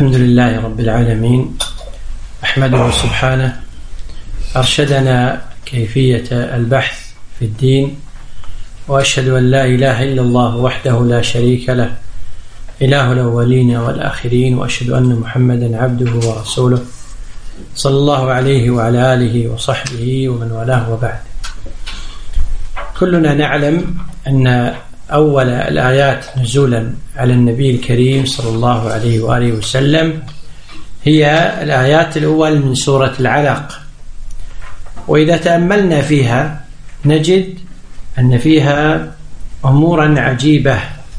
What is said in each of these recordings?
الحمد لله رب العالمين، أحمده سبحانه أرشدنا كيفية البحث في الدين، وأشهد أن لا إله إلا الله وحده لا شريك له إله الأولين والآخرين، وأشهد أن محمدا عبده ورسوله صلى الله عليه وعلى آله وصحبه ومن والاه، وبعد. كلنا نعلم أن أول الآيات نزولا على النبي الكريم صلى الله عليه وآله وسلم هي الآيات الأول من سورة العلق، وإذا تأملنا فيها نجد أن فيها أمورا عجيبة.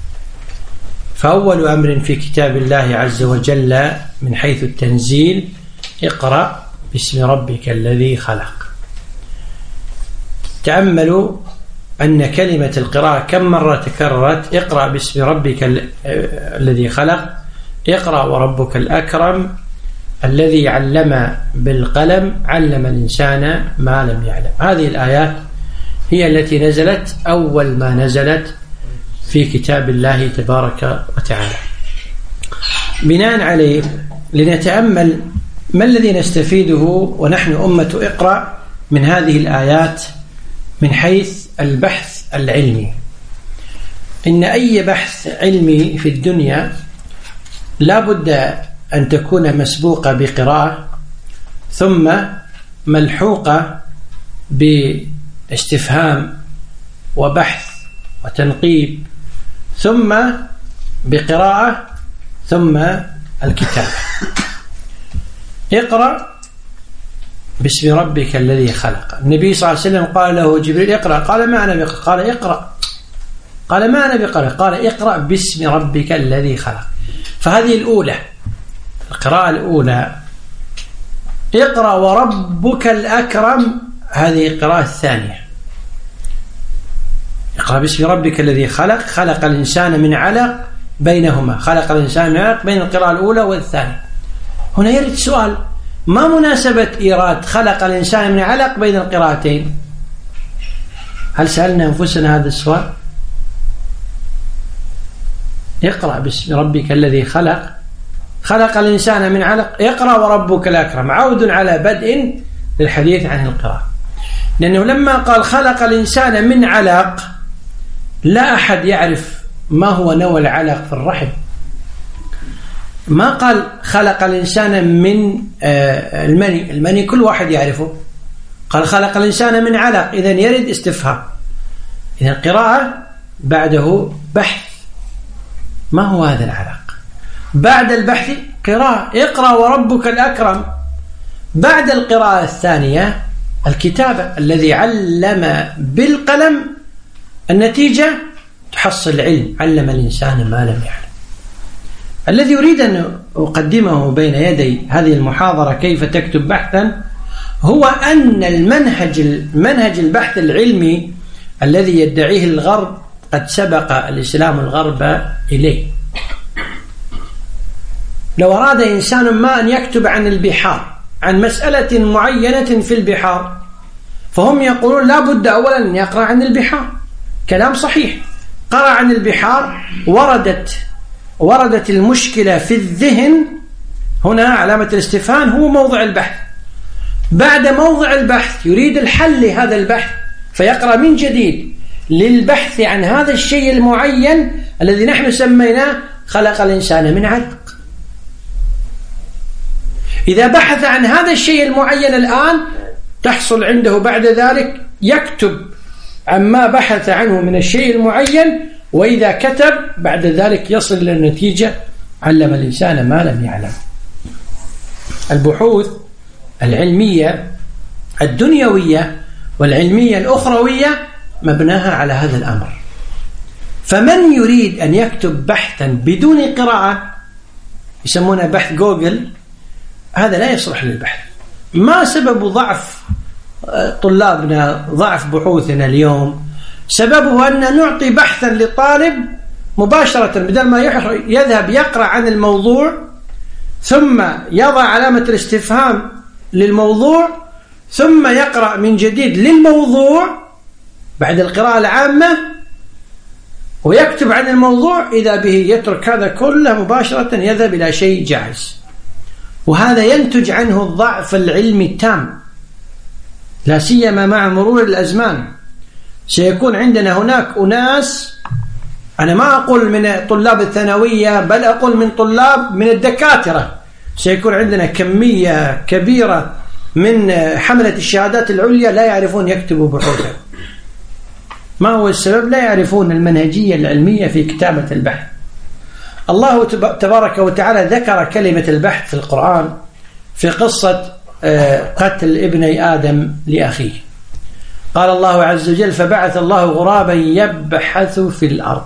فأول أمر في كتاب الله عز وجل من حيث التنزيل: اقرأ باسم ربك الذي خلق. تأملوا أن كلمة القراءة كم مرة تكررت: اقرأ باسم ربك الذي خلق، اقرأ وربك الأكرم الذي علم بالقلم علم الإنسان ما لم يعلم. هذه الآيات هي التي نزلت أول ما نزلت في كتاب الله تبارك وتعالى. بناء عليه لنتأمل ما الذي نستفيده ونحن أمة اقرأ من هذه الآيات من حيث البحث العلمي. إن أي بحث علمي في الدنيا لا بد أن تكون مسبوقة بقراءة، ثم ملحوقة باستفهام وبحث وتنقيب، ثم بقراءة، ثم الكتابة. اقرأ باسم ربك الذي خلق. النبي صلى الله عليه وسلم قال له جبريل: اقرأ. قال: ما أنا بقرأ. قال: اقرأ. قال: ما أنا بقرأ. قال: اقرأ باسم ربك الذي خلق. فهذه الأولى، القراءة الأولى. اقرأ وربك الأكرم، هذه القراءة الثانية. اقرأ باسم ربك الذي خلق، خلق الإنسان من علق، بينهما خلق الإنسان من علق، بين القراءة الأولى والثانية. هنا يرد سؤال: ما مناسبة إيراد خلق الإنسان من علق بين القراءتين؟ هل سألنا أنفسنا هذا السؤال؟ اقرأ باسم ربك الذي خلق، خلق الإنسان من علق، اقرأ وربك الأكرم، عود على بدء للحديث عن القراءة. لأنه لما قال خلق الإنسان من علق لا أحد يعرف ما هو نوع العلق في الرحم. ما قال خلق الإنسان من المني، المني كل واحد يعرفه. قال خلق الإنسان من علق، إذن يرد استفهام. إذن القراءة بعده بحث، ما هو هذا العلق؟ بعد البحث قراءة، اقرأ وربك الأكرم. بعد القراءة الثانية الكتابة، الذي علم بالقلم، النتيجة تحصل علم، علم الإنسان ما لم يعلم. الذي يريد أن أقدمه بين يدي هذه المحاضرة كيف تكتب بحثا هو أن المنهج البحث العلمي الذي يدعيه الغرب قد سبق الإسلام الغرب إليه. لو أراد إنسان ما أن يكتب عن البحار، عن مسألة معينة في البحار، فهم يقولون لا بد أولا أن يقرأ عن البحار. كلام صحيح، قرأ عن البحار، وردت المشكلة في الذهن، هنا علامة الاستفهام هو موضع البحث. بعد موضع البحث يريد الحل لهذا البحث، فيقرأ من جديد للبحث عن هذا الشيء المعين الذي نحن سميناه خلق الإنسان من علق. إذا بحث عن هذا الشيء المعين الآن تحصل عنده بعد ذلك يكتب عما بحث عنه من الشيء المعين، وإذا كتب بعد ذلك يصل إلى النتيجة علم الإنسان ما لم يعلم. البحوث العلمية الدنيوية والعلمية الأخروية مبناها على هذا الأمر. فمن يريد أن يكتب بحثا بدون قراءة يسمونه بحث جوجل، هذا لا يصلح للبحث. ما سبب ضعف طلابنا، ضعف بحوثنا اليوم؟ سببه أن نعطي بحثا للطالب مباشرة، بدل ما يذهب يقرأ عن الموضوع ثم يضع علامة الاستفهام للموضوع ثم يقرأ من جديد للموضوع بعد القراءة العامة، ويكتب عن الموضوع إذا به يترك هذا كله مباشرة يذهب إلى شيء جاهز، وهذا ينتج عنه الضعف العلمي التام، لا سيما مع مرور الأزمان. سيكون عندنا هناك أناس، أنا ما أقول من طلاب الثانوية بل أقول من الدكاترة، سيكون عندنا كمية كبيرة من حملة الشهادات العليا لا يعرفون يكتبوا بحوثا. ما هو السبب؟ لا يعرفون المنهجية العلمية في كتابة البحث. الله تبارك وتعالى ذكر كلمة البحث في القرآن في قصة قتل ابني آدم لأخيه. قال الله عز وجل: فبعث الله غرابا يبحث في الأرض.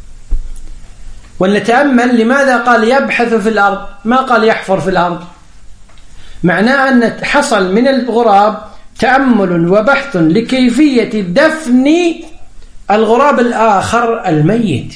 ولنتأمل لماذا قال يبحث في الأرض، ما قال يحفر في الأرض؟ معناه أن حصل من الغراب تأمل وبحث لكيفية دفن الغراب الآخر الميت.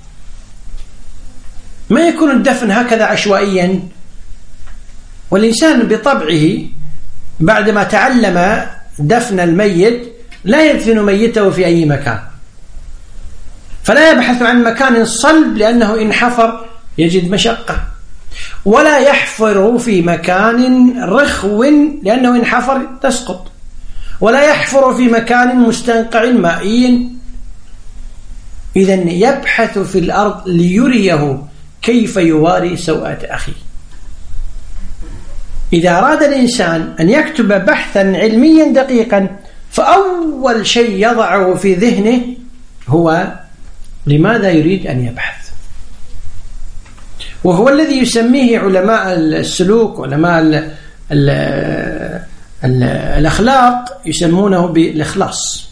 ما يكون الدفن هكذا عشوائيا، والإنسان بطبعه بعدما تعلم دفن الميت لا يدفن ميته في أي مكان، فلا يبحث عن مكان صلب لأنه إن حفر يجد مشقة، ولا يحفر في مكان رخو لأنه إن حفر تسقط، ولا يحفر في مكان مستنقع مائي. إذن يبحث في الأرض ليريه كيف يواري سوءة أخيه. إذا أراد الإنسان أن يكتب بحثا علميا دقيقا فأول شيء يضعه في ذهنه هو لماذا يريد أن يبحث، وهو الذي يسميه علماء السلوك، علماء الأخلاق يسمونه بالإخلاص،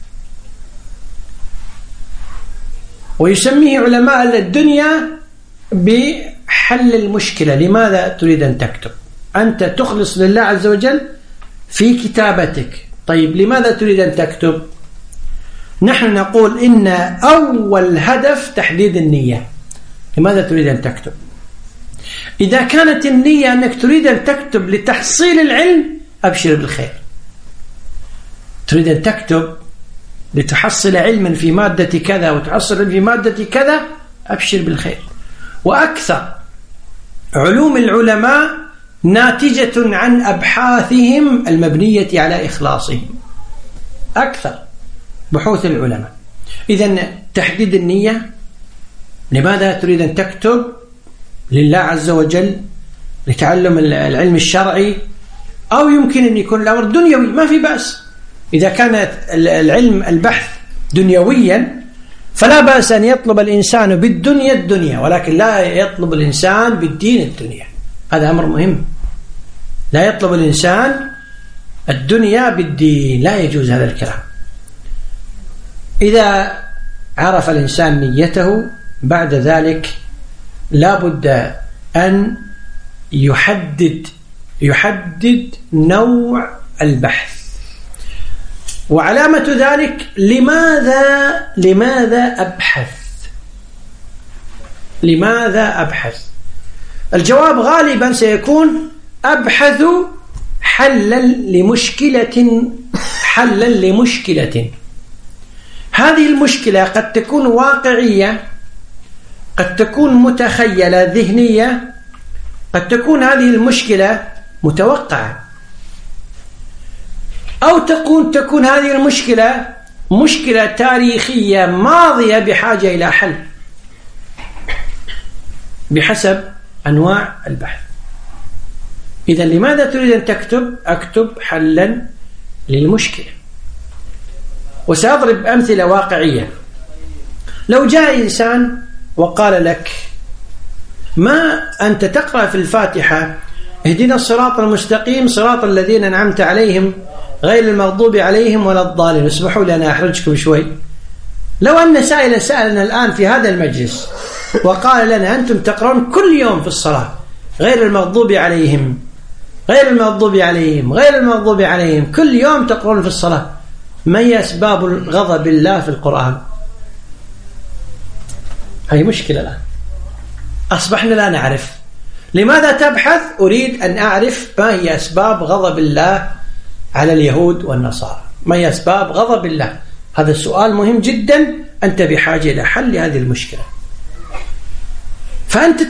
ويسميه علماء الدنيا بحل المشكلة. لماذا تريد أن تكتب؟ أنت تخلص لله عز وجل في كتابتك. طيب لماذا تريد أن تكتب؟ نحن نقول إن أول هدف تحديد النية. لماذا تريد أن تكتب؟ إذا كانت النية أنك تريد أن تكتب لتحصيل العلم أبشر بالخير. تريد أن تكتب لتحصل علما في مادة كذا وتحصل علم في مادة كذا أبشر بالخير. وأكثر علوم العلماء ناتجة عن أبحاثهم المبنية على إخلاصهم، أكثر بحوث العلماء. إذن تحديد النية، لماذا تريد أن تكتب؟ لله عز وجل، لتعلم العلم الشرعي، أو يمكن أن يكون الأمر دنيوي، ما في بأس. إذا كانت العلم البحث دنيويا فلا بأس أن يطلب الإنسان بالدنيا الدنيا، ولكن لا يطلب الإنسان بالدين الدنيا. هذا أمر مهم. لا يطلب الإنسان الدنيا بالدين، لا يجوز هذا الكلام. إذا عرف الإنسان نيته بعد ذلك لا بد أن يحدد نوع البحث، وعلامة ذلك لماذا أبحث؟ الجواب غالبا سيكون أبحث حلا لمشكلة. هذه المشكلة قد تكون واقعية، قد تكون متخيلة ذهنية، قد تكون هذه المشكلة متوقعة، أو تكون هذه المشكلة مشكلة تاريخية ماضية بحاجة إلى حل، بحسب أنواع البحث. إذا لماذا تريد أن تكتب؟ أكتب حلا للمشكلة. وسأضرب أمثلة واقعية. لو جاء إنسان وقال لك: ما أنت تقرأ في الفاتحة اهدنا الصراط المستقيم صراط الذين أنعمت عليهم غير المغضوب عليهم ولا الضالين. اسمحوا لي أنا أحرجكم شوي. لو أن سائلا سألنا الآن في هذا المجلس وقال لنا: أنتم تقرأون كل يوم في الصلاة غير المغضوب عليهم غير المغضوب عليهم غير المغضوب عليهم، كل يوم تقرأون في الصلاة، ما هي أسباب غضب الله في القرآن؟ هذه مشكلة الآن، أصبحنا لا نعرف. لماذا تبحث؟ أريد أن أعرف ما هي أسباب غضب الله على اليهود والنصارى، ما هي أسباب غضب الله. هذا السؤال مهم جدا أنت بحاجة إلى حل لهذه المشكلة. فأنت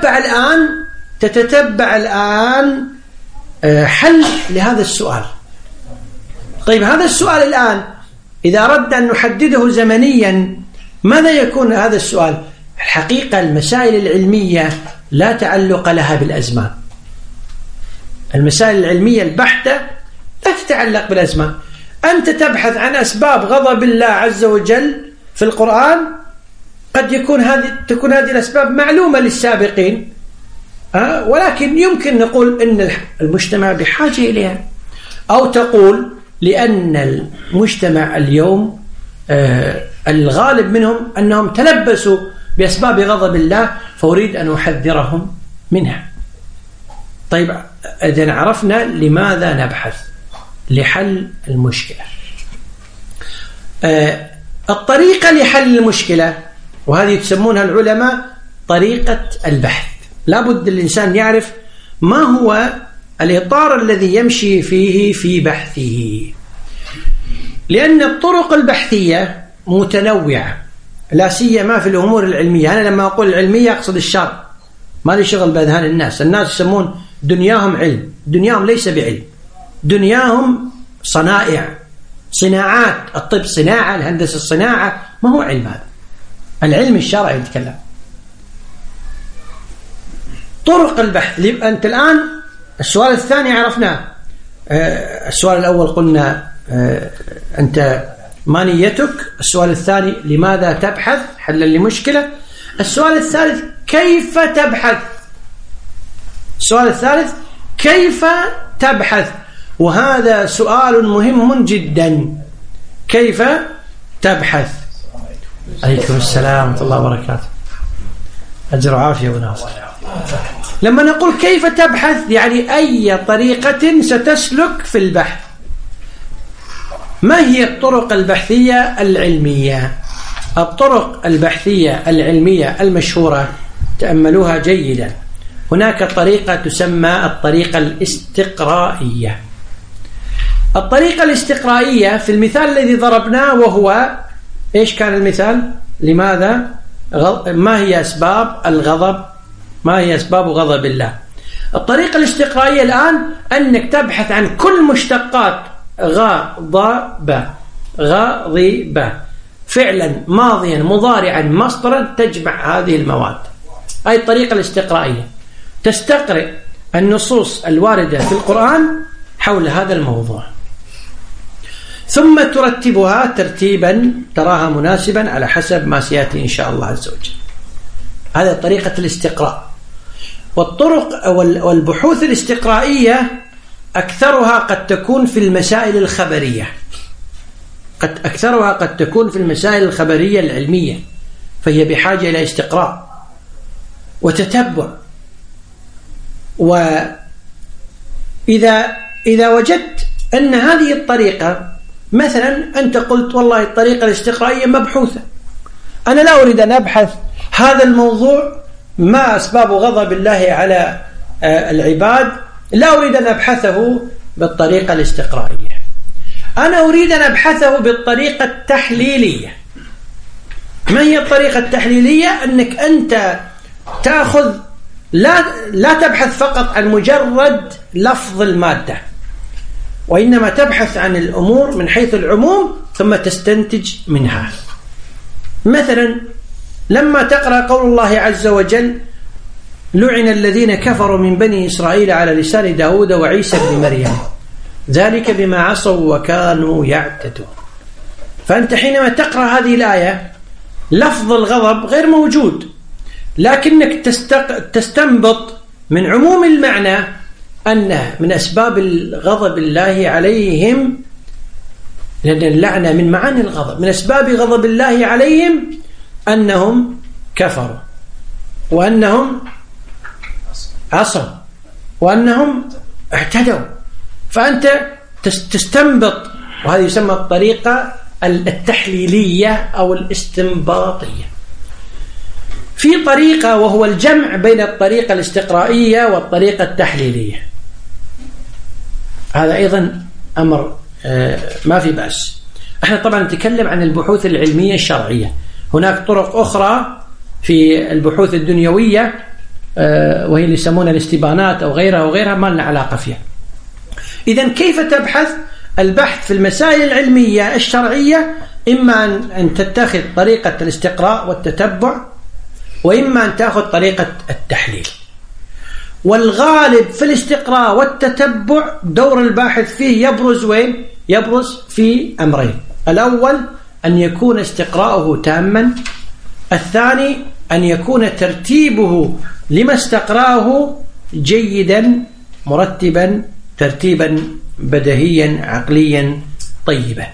تتتبع الآن حل لهذا السؤال. طيب هذا السؤال الآن إذا أردنا أن نحدده زمنيا ماذا يكون هذا السؤال؟ الحقيقة المسائل العلمية لا تعلق لها بالأزمان. المسائل العلمية البحتة لا تتعلق بالأزمان. أنت تبحث عن أسباب غضب الله عز وجل في القرآن، قد تكون هذه الأسباب معلومة للسابقين، ولكن يمكن نقول أن المجتمع بحاجة إليها، أو تقول لأن المجتمع اليوم الغالب منهم أنهم تلبسوا بأسباب غضب الله فأريد أن أحذرهم منها. طيب إذن عرفنا لماذا نبحث لحل المشكلة. الطريقة لحل المشكلة، وهذه تسمونها العلماء طريقة البحث. لا بد الإنسان يعرف ما هو الإطار الذي يمشي فيه في بحثه، لأن الطرق البحثية متنوعة لا سيما في الأمور العلمية. أنا لما أقول العلمية أقصد الشرع، ما لي شغل بأذهان الناس. الناس يسمون دنياهم علم، دنياهم ليس بعلم، دنياهم صناعات. الطب صناعة، الهندسة صناعة، ما هو علم هذا. العلم الشرعي يتكلم. طرق البحث. أنت الآن السؤال الثاني عرفناه. السؤال الأول قلنا أنت ما نيتك. السؤال الثاني لماذا تبحث حلا لمشكلة. السؤال الثالث كيف تبحث. السؤال الثالث كيف تبحث، وهذا سؤال مهم جدا. كيف تبحث. عليكم السلام ورحمة الله وبركاته. أجر وعافية وناصر. لما نقول كيف تبحث يعني أي طريقة ستسلك في البحث. ما هي الطرق البحثية العلمية؟ الطرق البحثية العلمية المشهورة تأملوها جيدا. هناك طريقة تسمى الطريقة الاستقرائية. الطريقة الاستقرائية في المثال الذي ضربناه، وهو إيش كان المثال؟ لماذا ما هي أسباب الغضب؟ ما هي أسباب غضب الله؟ الطريقة الاستقرائية الآن أنك تبحث عن كل مشتقات غضب، فعلا ماضيا مضارعا مصدرا، تجمع هذه المواد. هذه الطريقة الاستقرائية. تستقرئ النصوص الواردة في القرآن حول هذا الموضوع، ثم ترتبها ترتيبا تراها مناسبا على حسب ما سيأتي إن شاء الله عز وجل. هذا طريقة الاستقراء. والطرق والبحوث الاستقرائية أكثرها قد تكون في المسائل الخبرية، قد تكون في المسائل الخبرية العلمية، فهي بحاجة إلى استقراء وتتبع. وإذا وجدت أن هذه الطريقة، مثلا أنت قلت والله الطريقة الاستقرائية مبحوثة، أنا لا أريد أن أبحث هذا الموضوع ما أسباب غضب الله على العباد، لا أريد أن أبحثه بالطريقة الاستقرائية، أنا أريد أن أبحثه بالطريقة التحليلية. ما هي الطريقة التحليلية؟ أنك أنت تأخذ لا تبحث فقط عن مجرد لفظ المادة، وإنما تبحث عن الأمور من حيث العموم ثم تستنتج منها. مثلا لما تقرأ قول الله عز وجل: لعن الذين كفروا من بني إسرائيل على لسان داود وعيسى بن مريم ذلك بما عصوا وكانوا يعتدون. فأنت حينما تقرأ هذه الآية لفظ الغضب غير موجود، لكنك تستنبط من عموم المعنى أن من أسباب الغضب الله عليهم، لأن اللعنة من معاني الغضب، من أسباب غضب الله عليهم أنهم كفروا، وأنهم عصوا، وأنهم اعتدوا. فأنت تستنبط، وهذه يسمى الطريقة التحليلية أو الاستنباطية. في طريقة وهو الجمع بين الطريقة الاستقرائية والطريقة التحليلية. هذا أيضا أمر ما في بأس. احنا طبعا نتكلم عن البحوث العلمية الشرعية. هناك طرق أخرى في البحوث الدنيوية وهي اللي يسمونها الاستبانات أو غيرها ما لنا علاقة فيها. إذن كيف تبحث؟ البحث في المسائل العلمية الشرعية إما أن تتخذ طريقة الاستقراء والتتبع، وإما أن تأخذ طريقة التحليل. والغالب في الاستقراء والتتبع دور الباحث فيه يبرز وين؟ يبرز في أمرين: الأول أن يكون استقراءه تاما، الثاني أن يكون ترتيبه لما استقرأه جيدا مرتبا ترتيبا بديهيا عقليا طيبا.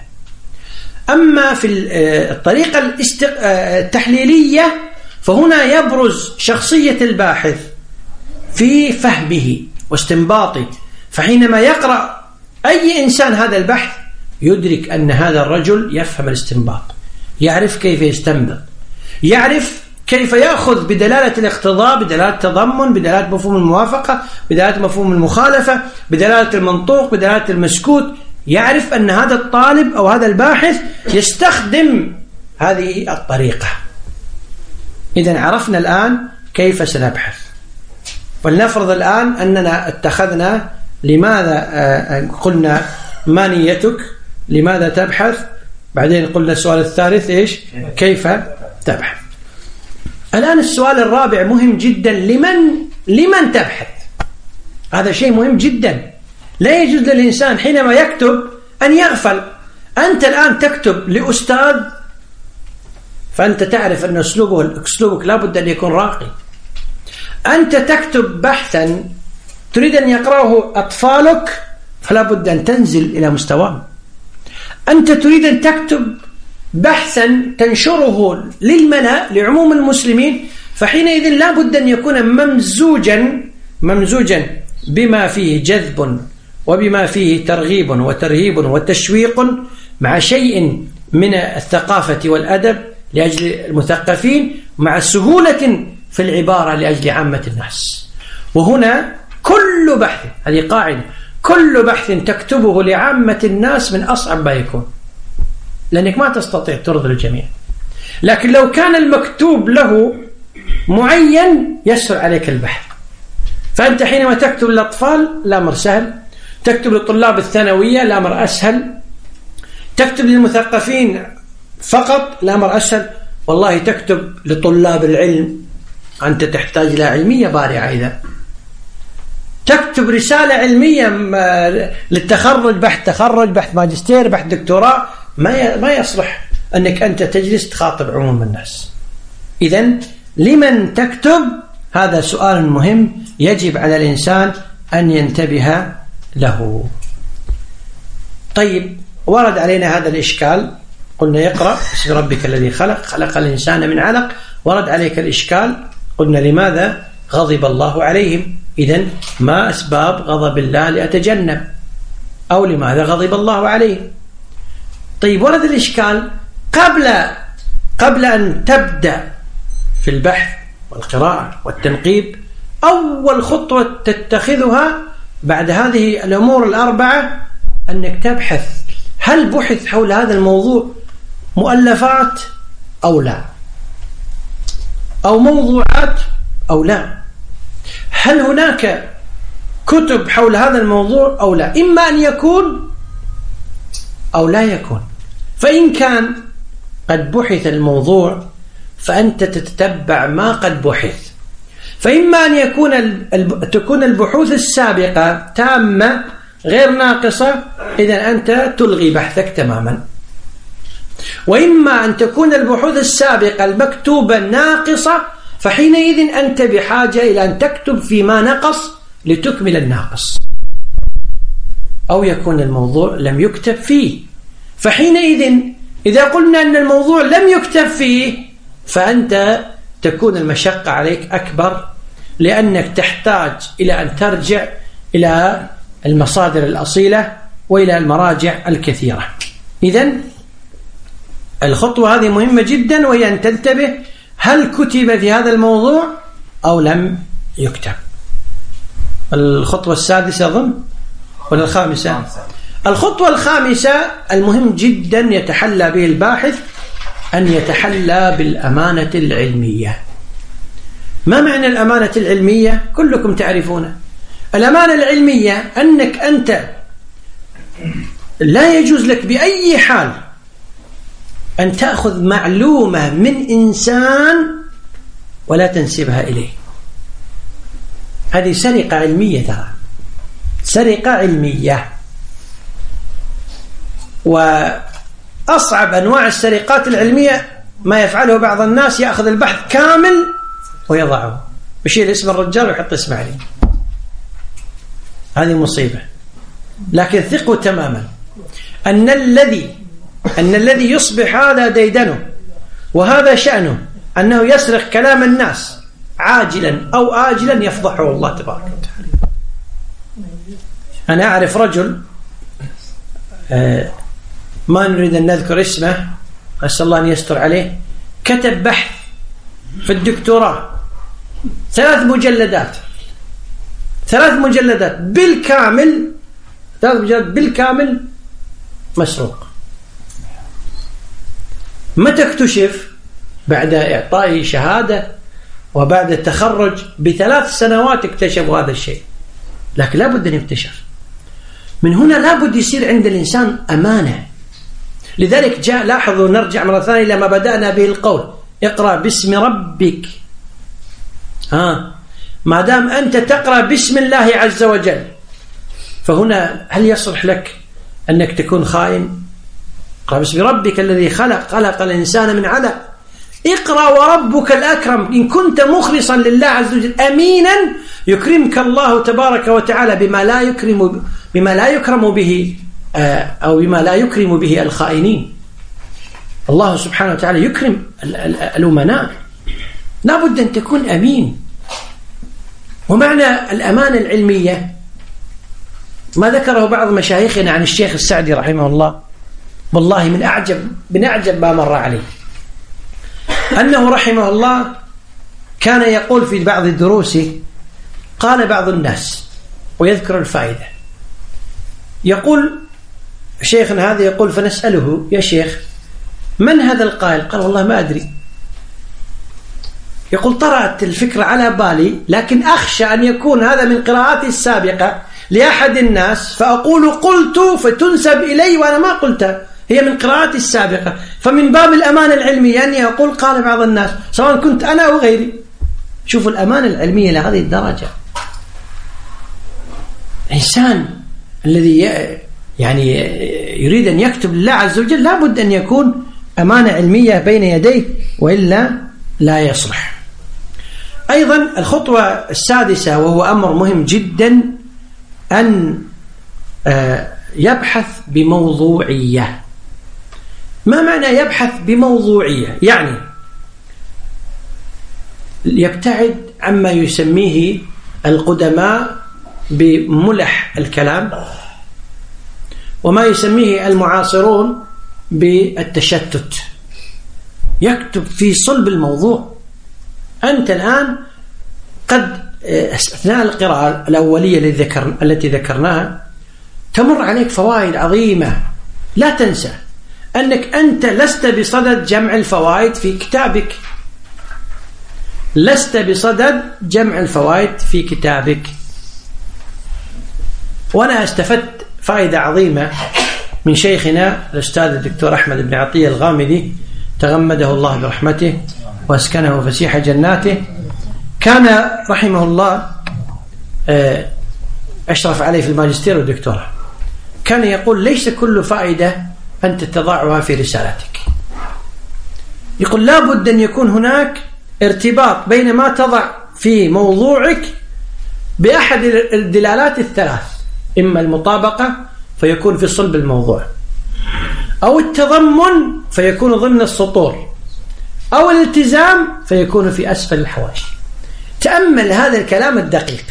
أما في الطريقة التحليلية فهنا يبرز شخصية الباحث في فهمه واستنباطه، فحينما يقرأ أي إنسان هذا البحث يدرك أن هذا الرجل يفهم الاستنباط، يعرف كيف يستنبط، يعرف كيف يأخذ بدلالة الاقتضاء، بدلالة التضمن، بدلالة مفهوم الموافقة، بدلالة مفهوم المخالفة، بدلالة المنطوق، بدلالة المسكوت. يعرف أن هذا الطالب أو هذا الباحث يستخدم هذه الطريقة. إذن عرفنا الآن كيف سنبحث. ولنفرض الآن أننا اتخذنا لماذا قلنا ما نيتك، لماذا تبحث، بعدين قلنا السؤال الثالث إيش؟ كيف تبحث. الآن السؤال الرابع مهم جدا: لمن تبحث؟ هذا شيء مهم جدا. لا يجوز للإنسان حينما يكتب أن يغفل. أنت الآن تكتب لأستاذ، فأنت تعرف أن أسلوبك لابد أن يكون راقي. أنت تكتب بحثا تريد أن يقرأه أطفالك، فلا بد أن تنزل إلى مستواهم. أنت تريد أن تكتب بحثا تنشره للملأ لعموم المسلمين، فحينئذ لا بد أن يكون ممزوجا بما فيه جذب وبما فيه ترغيب وترهيب وتشويق مع شيء من الثقافة والأدب لأجل المثقفين، مع سهولة في العبارة لأجل عامة الناس. وهنا كل بحث، هذه قاعدة، كل بحث تكتبه لعامة الناس من أصعب ما يكون، لأنك ما تستطيع ترضي الجميع. لكن لو كان المكتوب له معين يسهل عليك البحث. فأنت حينما تكتب للأطفال الأمر سهل، تكتب للطلاب الثانوية الأمر أسهل، تكتب للمثقفين فقط الأمر أسهل. والله تكتب لطلاب العلم أنت تحتاج إلى علمية بارعة. إذا تكتب رسالة علمية للتخرج، بحث تخرج، بحث ماجستير، بحث دكتوراه، ما يصلح أنك أنت تجلس تخاطب عموم الناس. إذن لمن تكتب؟ هذا سؤال مهم يجب على الإنسان أن ينتبه له. طيب، ورد علينا هذا الإشكال، قلنا يقرأ باسم ربك الذي خلق الإنسان من علق. ورد عليك الإشكال، قلنا لماذا غضب الله عليهم؟ إذن ما أسباب غضب الله لأتجنب، أو لماذا غضب الله عليهم؟ طيب، ورد الإشكال قبل أن تبدأ في البحث والقراءة والتنقيب، أول خطوة تتخذها بعد هذه الأمور الأربعة أنك تبحث هل بحث حول هذا الموضوع مؤلفات أو لا، أو موضوعات أو لا، هل هناك كتب حول هذا الموضوع أو لا. إما أن يكون أو لا يكون. فإن كان قد بحث الموضوع فأنت تتتبع ما قد بحث. فإما أن تكون البحوث السابقة تامة غير ناقصة، إذن أنت تلغي بحثك تماما. وإما أن تكون البحوث السابقة المكتوبة ناقصة، فحينئذ أنت بحاجة إلى أن تكتب فيما نقص لتكمل الناقص. أو يكون الموضوع لم يكتب فيه، فحينئذ إذا قلنا أن الموضوع لم يكتب فيه فأنت تكون المشقة عليك أكبر، لأنك تحتاج إلى أن ترجع إلى المصادر الأصيلة وإلى المراجع الكثيرة. إذن الخطوة هذه مهمة جدا، وهي أن تنتبه هل كتب في هذا الموضوع أو لم يكتب. الخطوة السادسة أظن ولا الخامسة؟ الخطوة الخامسة المهم جدا يتحلى به الباحث أن يتحلى بالأمانة العلمية. ما معنى الأمانة العلمية؟ كلكم تعرفونه. الأمانة العلمية أنك أنت لا يجوز لك بأي حال أن تأخذ معلومة من إنسان ولا تنسبها إليه. هذه سرقة علمية، ترى سرقة علمية. وأصعب أنواع السرقات العلمية ما يفعله بعض الناس، يأخذ البحث كامل ويضعه، يشيل اسم الرجال ويحط اسمه عليه. هذه مصيبة. لكن ثقوا تماما أن الذي يصبح هذا ديدنه وهذا شأنه أنه يسرق كلام الناس عاجلا أو آجلا يفضحه الله تبارك وتعالى. أنا أعرف رجل ما نريد أن نذكر اسمه، أسأل الله أن يستر عليه، كتب بحث في الدكتوراه 3 مجلدات بالكامل، 3 مجلدات بالكامل مسروق. متى اكتشف؟ بعد إعطائه شهادة وبعد التخرج ب3 سنوات اكتشفوا هذا الشيء. لكن لابد أن يكتشف. من هنا لابد يصير عند الإنسان أمانة. لذلك جاء، لاحظوا، نرجع مرة ثانية لما بدأنا به القول اقرأ باسم ربك. ما دام أنت تقرأ باسم الله عز وجل، فهنا هل يصلح لك أنك تكون خائن؟ اقرأ باسم ربك الذي خلق الإنسان من علق. اقرأ وربك الأكرم. إن كنت مخلصا لله عز وجل أمينا يكرمك الله تبارك وتعالى بما لا يكرم به أو بما لا يكرم به الخائنين. الله سبحانه وتعالى يكرم الأمناء. لا بد أن تكون أمين. ومعنى الأمانة العلمية ما ذكره بعض مشايخنا عن الشيخ السعدي رحمه الله، والله من أعجب ما مر عليه، أنه رحمه الله كان يقول في بعض دروسه، قال بعض الناس ويذكر الفائدة، يقول شيخنا هذا يقول فنسأله يا شيخ من هذا القائل؟ قال والله ما أدري. يقول طرأت الفكرة على بالي، لكن أخشى أن يكون هذا من قراءاتي السابقة لأحد الناس فأقول قلت فتنسب إلي وأنا ما قلتها، هي من قراءاتي السابقة. فمن باب الأمانة العلمية أني أقول قال بعض الناس سواء كنت أنا أو غيري. شوفوا الأمانة العلمية لهذه الدرجة. إنسان الذي يعني يريد أن يكتب لله عز وجل لابد أن يكون أمانة علمية بين يديه، وإلا لا يصلح. أيضا الخطوة السادسة وهو أمر مهم جدا، أن يبحث بموضوعية. ما معنى يبحث بموضوعية؟ يعني يبتعد عما يسميه القدماء بملح الكلام، وما يسميه المعاصرون بالتشتت. يكتب في صلب الموضوع. أنت الآن قد أثناء القراءة الأولية التي ذكرناها تمر عليك فوائد عظيمة. لا تنسى أنك أنت لست بصدد جمع الفوائد في كتابك، لست بصدد جمع الفوائد في كتابك. وأنا استفدت فائدة عظيمة من شيخنا الأستاذ الدكتور أحمد بن عطية الغامدي تغمده الله برحمته وأسكنه فسيح جناته. كان رحمه الله أشرف عليه في الماجستير والدكتوراه. كان يقول ليس كل فائدة أنت تضعها في رسالتك. يقول لا بد أن يكون هناك ارتباط بين ما تضع في موضوعك بأحد الدلالات الثلاث، إما المطابقة فيكون في صلب الموضوع، أو التضمن فيكون ضمن السطور، أو الالتزام فيكون في أسفل الحواشي. تأمل هذا الكلام الدقيق.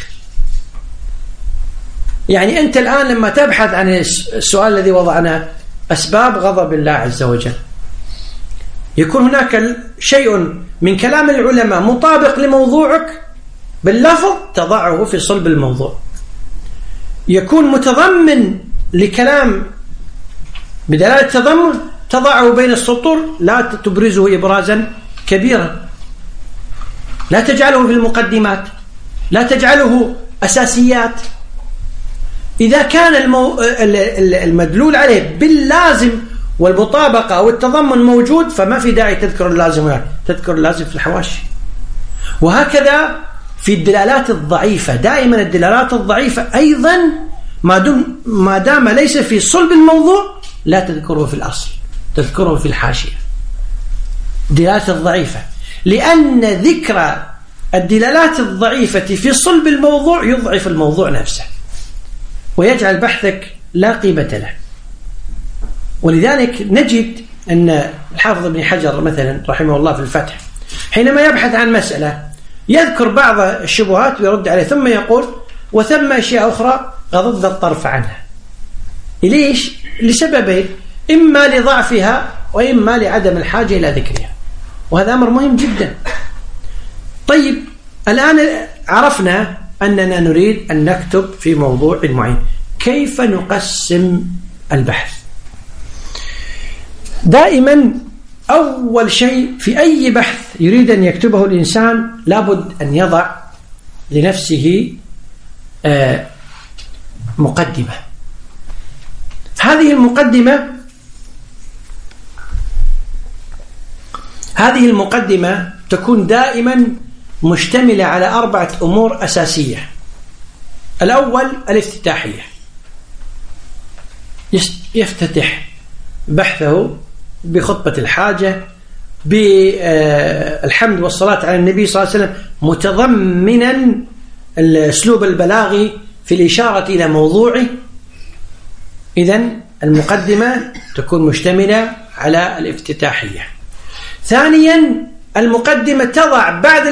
يعني أنت الآن لما تبحث عن السؤال الذي وضعناه أسباب غضب الله عز وجل، يكون هناك شيء من كلام العلماء مطابق لموضوعك باللفظ تضعه في صلب الموضوع، يكون متضمن لكلام بدلالة التضمن تضعه بين السطور، لا تبرزه إبرازا كبيرا، لا تجعله في المقدمات، لا تجعله أساسيات. إذا كان المدلول عليه باللازم والمطابقة أو التضمن موجود فما في داعي تذكر اللازم، تذكر اللازم في الحواشي. وهكذا في الدلالات الضعيفة، دائما الدلالات الضعيفة أيضا ما دام ليس في صلب الموضوع لا تذكره في الأصل، تذكره في الحاشية. الدلالات الضعيفة، لأن ذكر الدلالات الضعيفة في صلب الموضوع يضعف الموضوع نفسه ويجعل بحثك لا قيمة له. ولذلك نجد أن الحافظ ابن حجر مثلا رحمه الله في الفتح حينما يبحث عن مسألة يذكر بعض الشبهات ويرد عليه، ثم يقول وثم أشياء أخرى غضض الطرف عنها. ليش؟ لسببين، إما لضعفها وإما لعدم الحاجة إلى ذكرها، وهذا أمر مهم جدا. طيب الآن عرفنا أننا نريد أن نكتب في موضوع معين، كيف نقسم البحث؟ دائما أول شيء في أي بحث يريد أن يكتبه الإنسان لابد أن يضع لنفسه مقدمة. هذه المقدمة تكون دائما مشتملة على 4 أمور أساسية. الأول الافتتاحية، يفتتح بحثه بخطبة الحاجة بالحمد والصلاة على النبي صلى الله عليه وسلم، متضمنا الأسلوب البلاغي في الإشارة إلى موضوعه. إذن المقدمة تكون مشتملة على الافتتاحية. ثانيا المقدمة تضع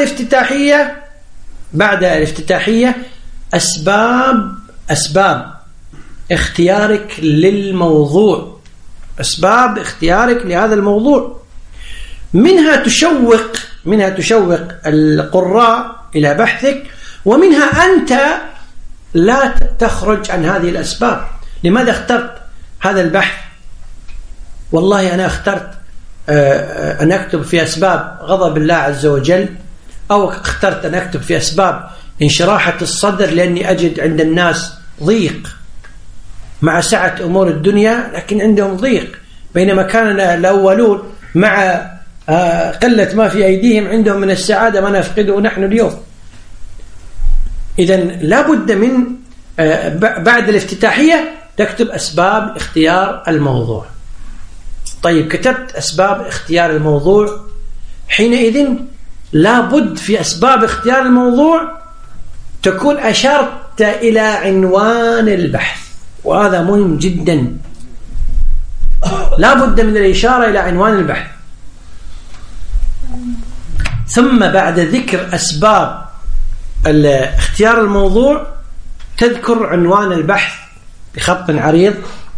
بعد الافتتاحية أسباب اختيارك للموضوع، أسباب اختيارك لهذا الموضوع، منها تشوق القراء إلى بحثك، ومنها أنت لا تخرج عن هذه الأسباب. لماذا اخترت هذا البحث؟ والله أنا اخترت أن أكتب في أسباب غضب الله عز وجل، أو اخترت أن أكتب في أسباب انشراحة الصدر لأني أجد عند الناس ضيق مع سعة أمور الدنيا، لكن عندهم ضيق، بينما كان الأولون مع قلة ما في أيديهم عندهم من السعادة ما نفقده نحن اليوم. إذن لا بد من بعد الافتتاحية تكتب أسباب اختيار الموضوع. طيب كتبت أسباب اختيار الموضوع، حينئذ لا بد في أسباب اختيار الموضوع تكون أشرت إلى عنوان البحث، وهذا مهم جدا. لا بد من الإشارة إلى عنوان البحث. ثم بعد ذكر أسباب اختيار الموضوع تذكر عنوان البحث بخط عريض،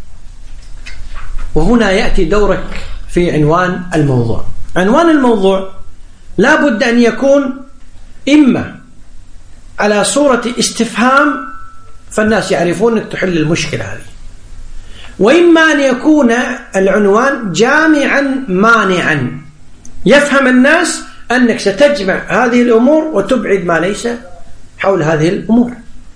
وهنا يأتي دورك في عنوان الموضوع. عنوان الموضوع لا بد أن يكون إما على صورة استفهام فالناس يعرفون أنك تحل المشكلة هذه، وإما أن يكون العنوان جامعا مانعا يفهم الناس أنك ستجمع هذه الأمور وتبعد ما ليس حول هذه الأمور.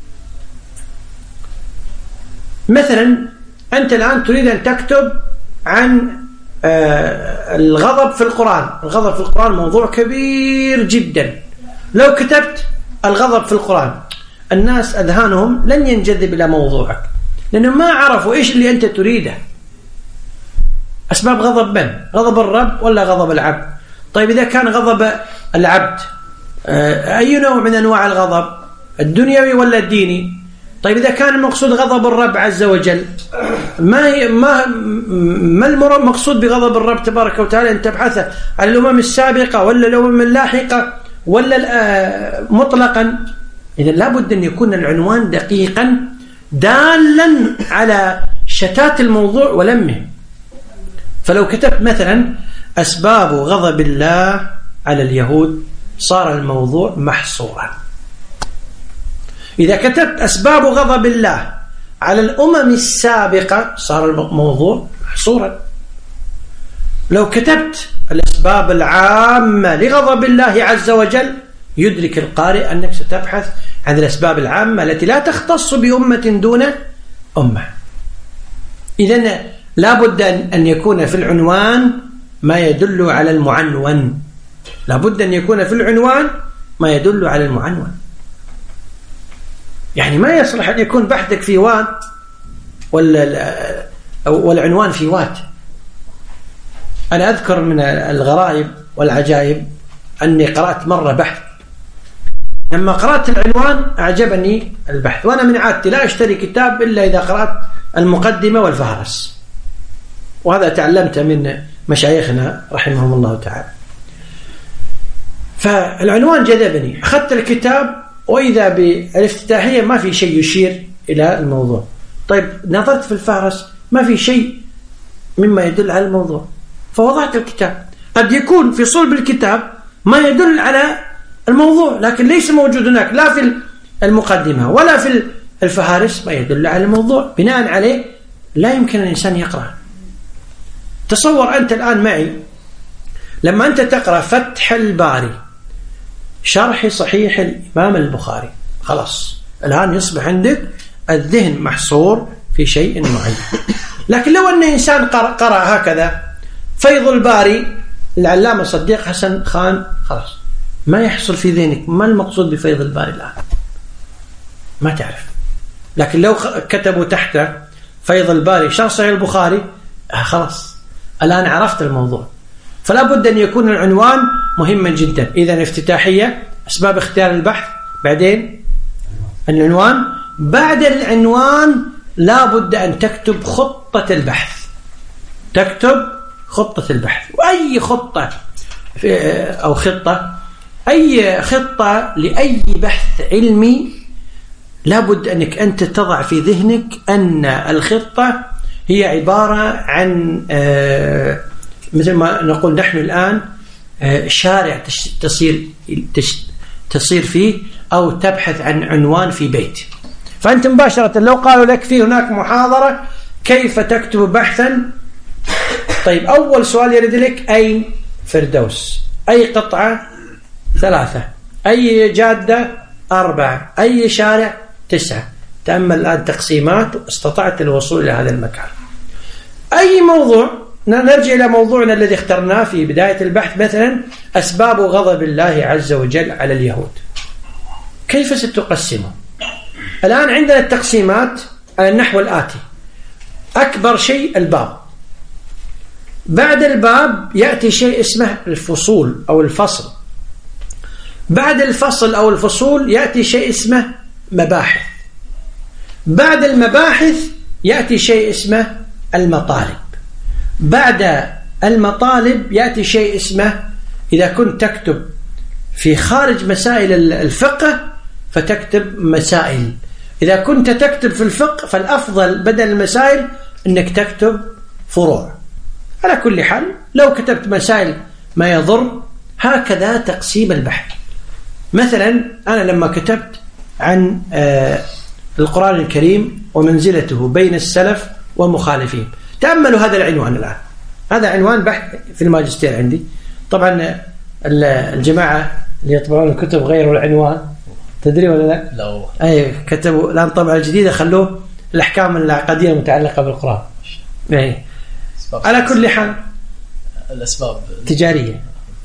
مثلا أنت الآن تريد أن تكتب عن الغضب في القرآن. الغضب في القرآن موضوع كبير جدا. لو كتبت الغضب في القرآن الناس أذهانهم لن ينجذب إلى موضوعك، لأنهم ما عرفوا إيش اللي أنت تريده. أسباب غضب من؟ غضب الرب ولا غضب العبد؟ طيب إذا كان غضب العبد أي نوع من أنواع الغضب؟ الدنيوي ولا الديني؟ طيب إذا كان المقصود غضب الرب عز وجل، ما المقصود بغضب الرب تبارك وتعالى؟ أن تبحث عن الأمم السابقة ولا الأمم اللاحقة ولا مطلقا؟ إذن لابد أن يكون العنوان دقيقا دالا على شتات الموضوع ولمه. فلو كتبت مثلا أسباب غضب الله على اليهود صار الموضوع محصورا. إذا كتبت أسباب غضب الله على الأمم السابقة صار الموضوع محصورا. لو كتبت الأسباب العامة لغضب الله عز وجل يدرك القارئ أنك ستبحث عن الأسباب العامة التي لا تختص بأمة دون أمة. إذن لا بد أن يكون في العنوان ما يدل على المعنون. لا بد أن يكون في العنوان ما يدل على المعنون. يعني ما يصلح أن يكون بحثك في وات والعنوان في وات. أنا أذكر من الغرائب والعجائب أني قرأت مرة بحث، لما قرأت العنوان أعجبني البحث، وأنا من عادتي لا أشتري كتاب إلا إذا قرأت المقدمة والفهرس، وهذا تعلمت من مشايخنا رحمهم الله تعالى. فالعنوان جذبني، أخذت الكتاب وإذا بالافتتاحية ما في شيء يشير إلى الموضوع. طيب نظرت في الفهرس ما في شيء مما يدل على الموضوع، فوضعت الكتاب. قد يكون في صلب الكتاب ما يدل على الموضوع، لكن ليس موجود هناك لا في المقدمة ولا في الفهارس ما يدل على الموضوع. بناء عليه لا يمكن الإنسان يقرأ. تصور أنت الآن معي لما أنت تقرأ فتح الباري شرح صحيح الإمام البخاري، خلاص الآن يصبح عندك الذهن محصور في شيء معين. لكن لو أن إنسان قرأ هكذا فيض الباري العلامة صديق حسن خان، خلاص ما يحصل في ذهنك ما المقصود بفيض الباري الآن، ما تعرف. لكن لو كتبوا تحته فيض الباري شرح صحيح البخاري خلاص الآن عرفت الموضوع. فلا بد أن يكون العنوان مهما جدا. إذن افتتاحية، أسباب اختيار البحث، بعدين العنوان. بعد العنوان لا بد أن تكتب خطة البحث، تكتب خطة البحث. وأي خطة أو خطة، أي خطة لأي بحث علمي لا بد أنك أنت تضع في ذهنك أن الخطة هي عبارة عن مثل ما نقول نحن الآن شارع تصير فيه أو تبحث عن عنوان في بيت. فأنت مباشرة لو قالوا لك في هناك محاضرة كيف تكتب بحثا، طيب أول سؤال يرد لك أين فردوس، أي قطعة 3، أي جادة 4، أي شارع 9. تأمل الآن تقسيمات واستطعت الوصول إلى هذا المكان. أي موضوع، نرجع إلى موضوعنا الذي اخترناه في بداية البحث، مثلا أسباب غضب الله عز وجل على اليهود. كيف ستقسمه؟ الآن عندنا التقسيمات على النحو الآتي: أكبر شيء الباب، بعد الباب يأتي شيء اسمه الفصول أو الفصل، بعد الفصل أو الفصول يأتي شيء اسمه مباحث، بعد المباحث يأتي شيء اسمه المطالب، بعد المطالب يأتي شيء اسمه، إذا كنت تكتب في خارج مسائل الفقه فتكتب مسائل، إذا كنت تكتب في الفقه فالأفضل بدل المسائل أنك تكتب فروع. على كل حال لو كتبت مسائل ما يضر. هكذا تقسيم البحث. مثلا أنا لما كتبت عن القرآن الكريم ومنزلته بين السلف ومخالفين، تأملوا هذا العنوان الآن، هذا عنوان بحث في الماجستير عندي. طبعا الجماعة اللي يطبعون الكتب غيروا العنوان، تدري ولا لا؟ لا. أي كتبوا الآن طبعة الجديدة خلوه الأحكام العقدية المتعلقة بالقرآن. أي على كل حال الأسباب تجارية.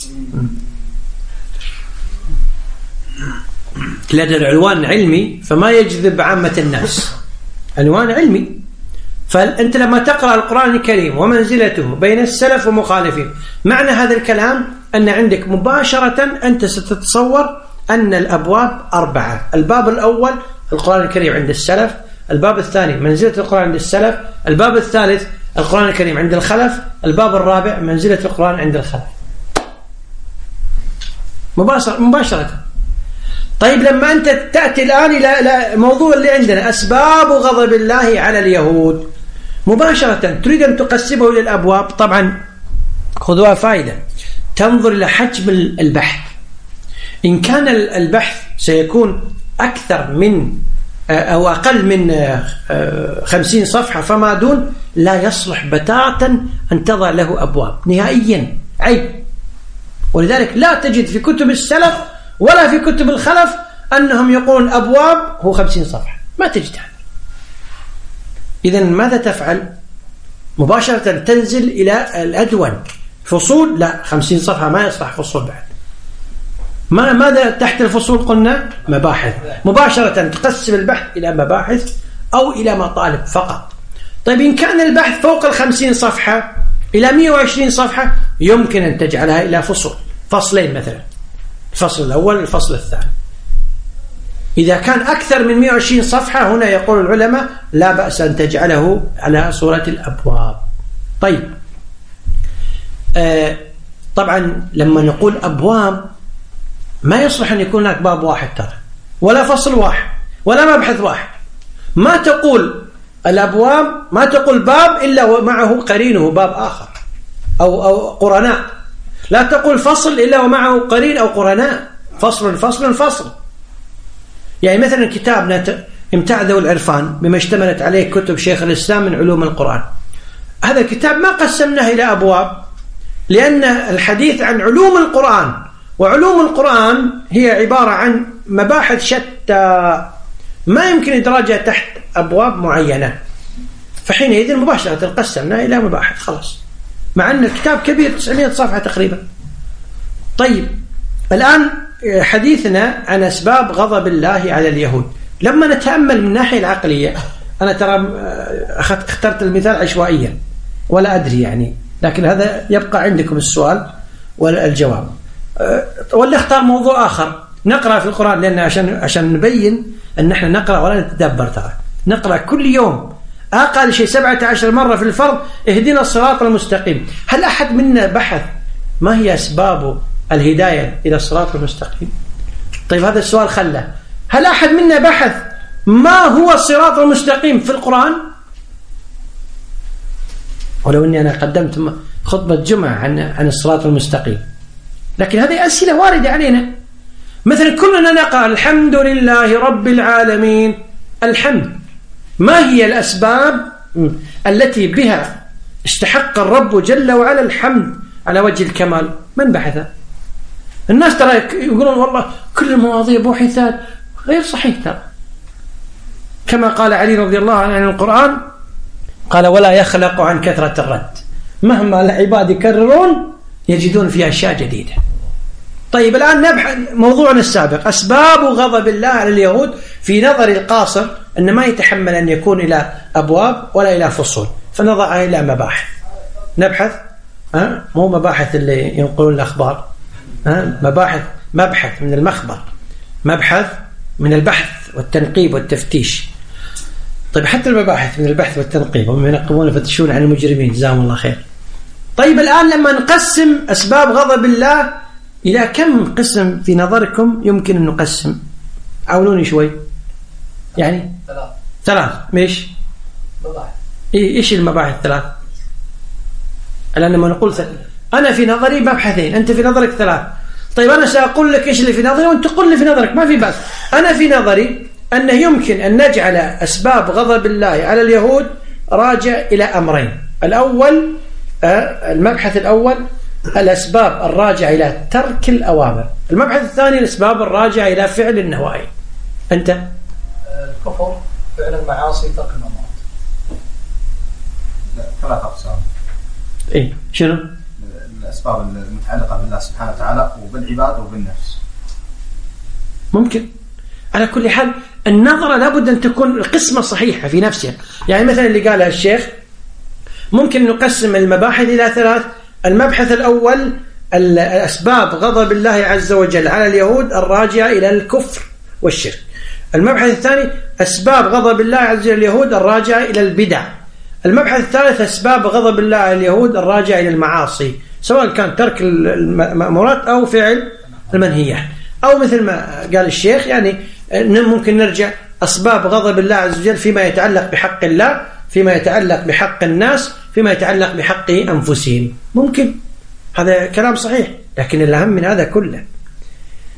لأن العنوان علمي فما يجذب عامة الناس، عنوان علمي. فأنت لما تقرأ القرآن الكريم ومنزلته بين السلف ومخالفين، معنى هذا الكلام أن عندك مباشرة أنت ستتصور أن الأبواب 4. الباب الأول القرآن الكريم عند السلف، الباب الثاني منزلة القرآن عند السلف، الباب الثالث القرآن الكريم عند الخلف، الباب الرابع منزلة القرآن عند الخلف. مباشرة. طيب لما أنت تأتي الآن إلى موضوع اللي عندنا أسباب غضب الله على اليهود، مباشرة تريد أن تقسمه إلى الأبواب. طبعا خذوها فائدة، تنظر إلى حجم البحث. إن كان البحث سيكون أكثر من أو أقل من 50 صفحة فما دون لا يصلح بتاتا أن تضع له أبواب نهائيا، عيب. ولذلك لا تجد في كتب السلف ولا في كتب الخلف أنهم يقولون أبواب هو 50 صفحة، ما تجد هذا. إذن ماذا تفعل؟ مباشرة تنزل إلى الأدون. فصول لا، 50 صفحة ما يصلح فصول بعد. ماذا تحت الفصول قلنا؟ مباحث. مباشرة تقسم البحث إلى مباحث أو إلى مطالب فقط. طيب إن كان البحث فوق 50 صفحة إلى 120 صفحة يمكن أن تجعلها إلى فصول، فصلين مثلا، الفصل الأول والفصل الثاني. إذا كان أكثر من 120 صفحة هنا يقول العلماء لا بأس أن تجعله على صورة الأبواب. طيب طبعا لما نقول أبواب ما يصلح أن يكون هناك باب واحد ترى، ولا فصل واحد، ولا مبحث واحد. ما تقول الأبواب، ما تقول باب إلا ومعه قرينه باب آخر أو قرناء. لا تقول فصل إلا ومعه قرين أو قرناء، فصل فصل فصل. يعني مثلا كتابنا امتاع ذوي العرفان بما اشتملت عليه كتب شيخ الإسلام من علوم القرآن، هذا الكتاب ما قسمناه إلى أبواب، لأن الحديث عن علوم القرآن، وعلوم القرآن هي عبارة عن مباحث شتى ما يمكن إدراجها تحت أبواب معينة. فحينئذ مباشرة قسمناه إلى مباحث خلاص، مع أن الكتاب كبير 900 صفحة تقريبا. طيب الآن حديثنا عن أسباب غضب الله على اليهود. لما نتأمل من الناحية العقلية، أنا ترى اخترت المثال عشوائيا ولا أدري يعني، لكن هذا يبقى عندكم السؤال والجواب. ولا اختار موضوع آخر نقرأ في القرآن، لأن عشان نبين أن نحن نقرأ ولا نتدبر. ترى نقرأ كل يوم أقل شيء 17 مرة في الفرض اهدنا الصراط المستقيم. هل أحد منا بحث ما هي أسباب الهداية إلى الصراط المستقيم؟ طيب هذا السؤال خلى، هل أحد منا بحث ما هو الصراط المستقيم في القرآن؟ ولو أني أنا قدمت خطبة جمعة عن الصراط المستقيم، لكن هذه أسئلة واردة علينا. مثلا كلنا نقرأ الحمد لله رب العالمين، الحمد. ما هي الأسباب التي بها استحق الرب جل وعلا الحمد على وجه الكمال؟ من بحثها؟ الناس ترى يقولون والله كل المواضيع بحثت، غير صحيح ترى. كما قال علي رضي الله عنه عن القرآن، قال ولا يخلق عن كثرة الرد، مهما العباد يكررون يجدون فيها أشياء جديدة. طيب الآن نبحث موضوعنا السابق، أسباب غضب الله على اليهود في نظر القاصر أن ما يتحمل أن يكون إلى أبواب ولا إلى فصول، فنضعها إلى مباحث. نبحث مو مباحث اللي ينقلون الأخبار، مبحث من المخبر، مبحث من البحث والتنقيب والتفتيش. طيب حتى المباحث من البحث والتنقيب هم ينقبون يفتشون عن المجرمين جزاهم الله خير. طيب الآن لما نقسم أسباب غضب الله إلى كم قسم في نظركم يمكن أن نقسم؟ عاونوني شوي. يعني 3. ماشي مباحث. إيش المباحث 3؟ الآن لما نقول أنا في نظري مبحثين، أنت في نظرك 3. طيب أنا سأقول لك إيش اللي في نظري وأنت تقول لي في نظرك، ما في بأس. أنا في نظري أنه يمكن أن نجعل أسباب غضب الله على اليهود راجع إلى أمرين. الأول المبحث الأول الأسباب الراجعة إلى ترك الأوامر، المبحث الثاني الأسباب الراجعة إلى فعل النواهي. أنت الكفر، فعل المعاصي، ترك المأمورات. 3 أقسام. إيه شنو؟ الأسباب المتعلقة بالله سبحانه وتعالى وبالعباد وبالنفس. ممكن. على كل حال النظرة لابد أن تكون قسمة صحيحة في نفسها. يعني مثلا اللي قالها الشيخ ممكن نقسم المباحث إلى 3. المبحث الأول الأسباب غضب الله عز وجل على اليهود الراجعة إلى الكفر والشرك. المبحث الثاني أسباب غضب الله عز وجل اليهود الراجعة إلى البدع. المبحث الثالث أسباب غضب الله على اليهود الراجعة إلى المعاصي، سواء كان ترك المأمورات أو فعل المنهيات. أو مثل ما قال الشيخ يعني ممكن نرجع أسباب غضب الله عز وجل فيما يتعلق بحق الله، فيما يتعلق بحق الناس، فيما يتعلق بحق أنفسهم. ممكن، هذا كلام صحيح، لكن الأهم من هذا كله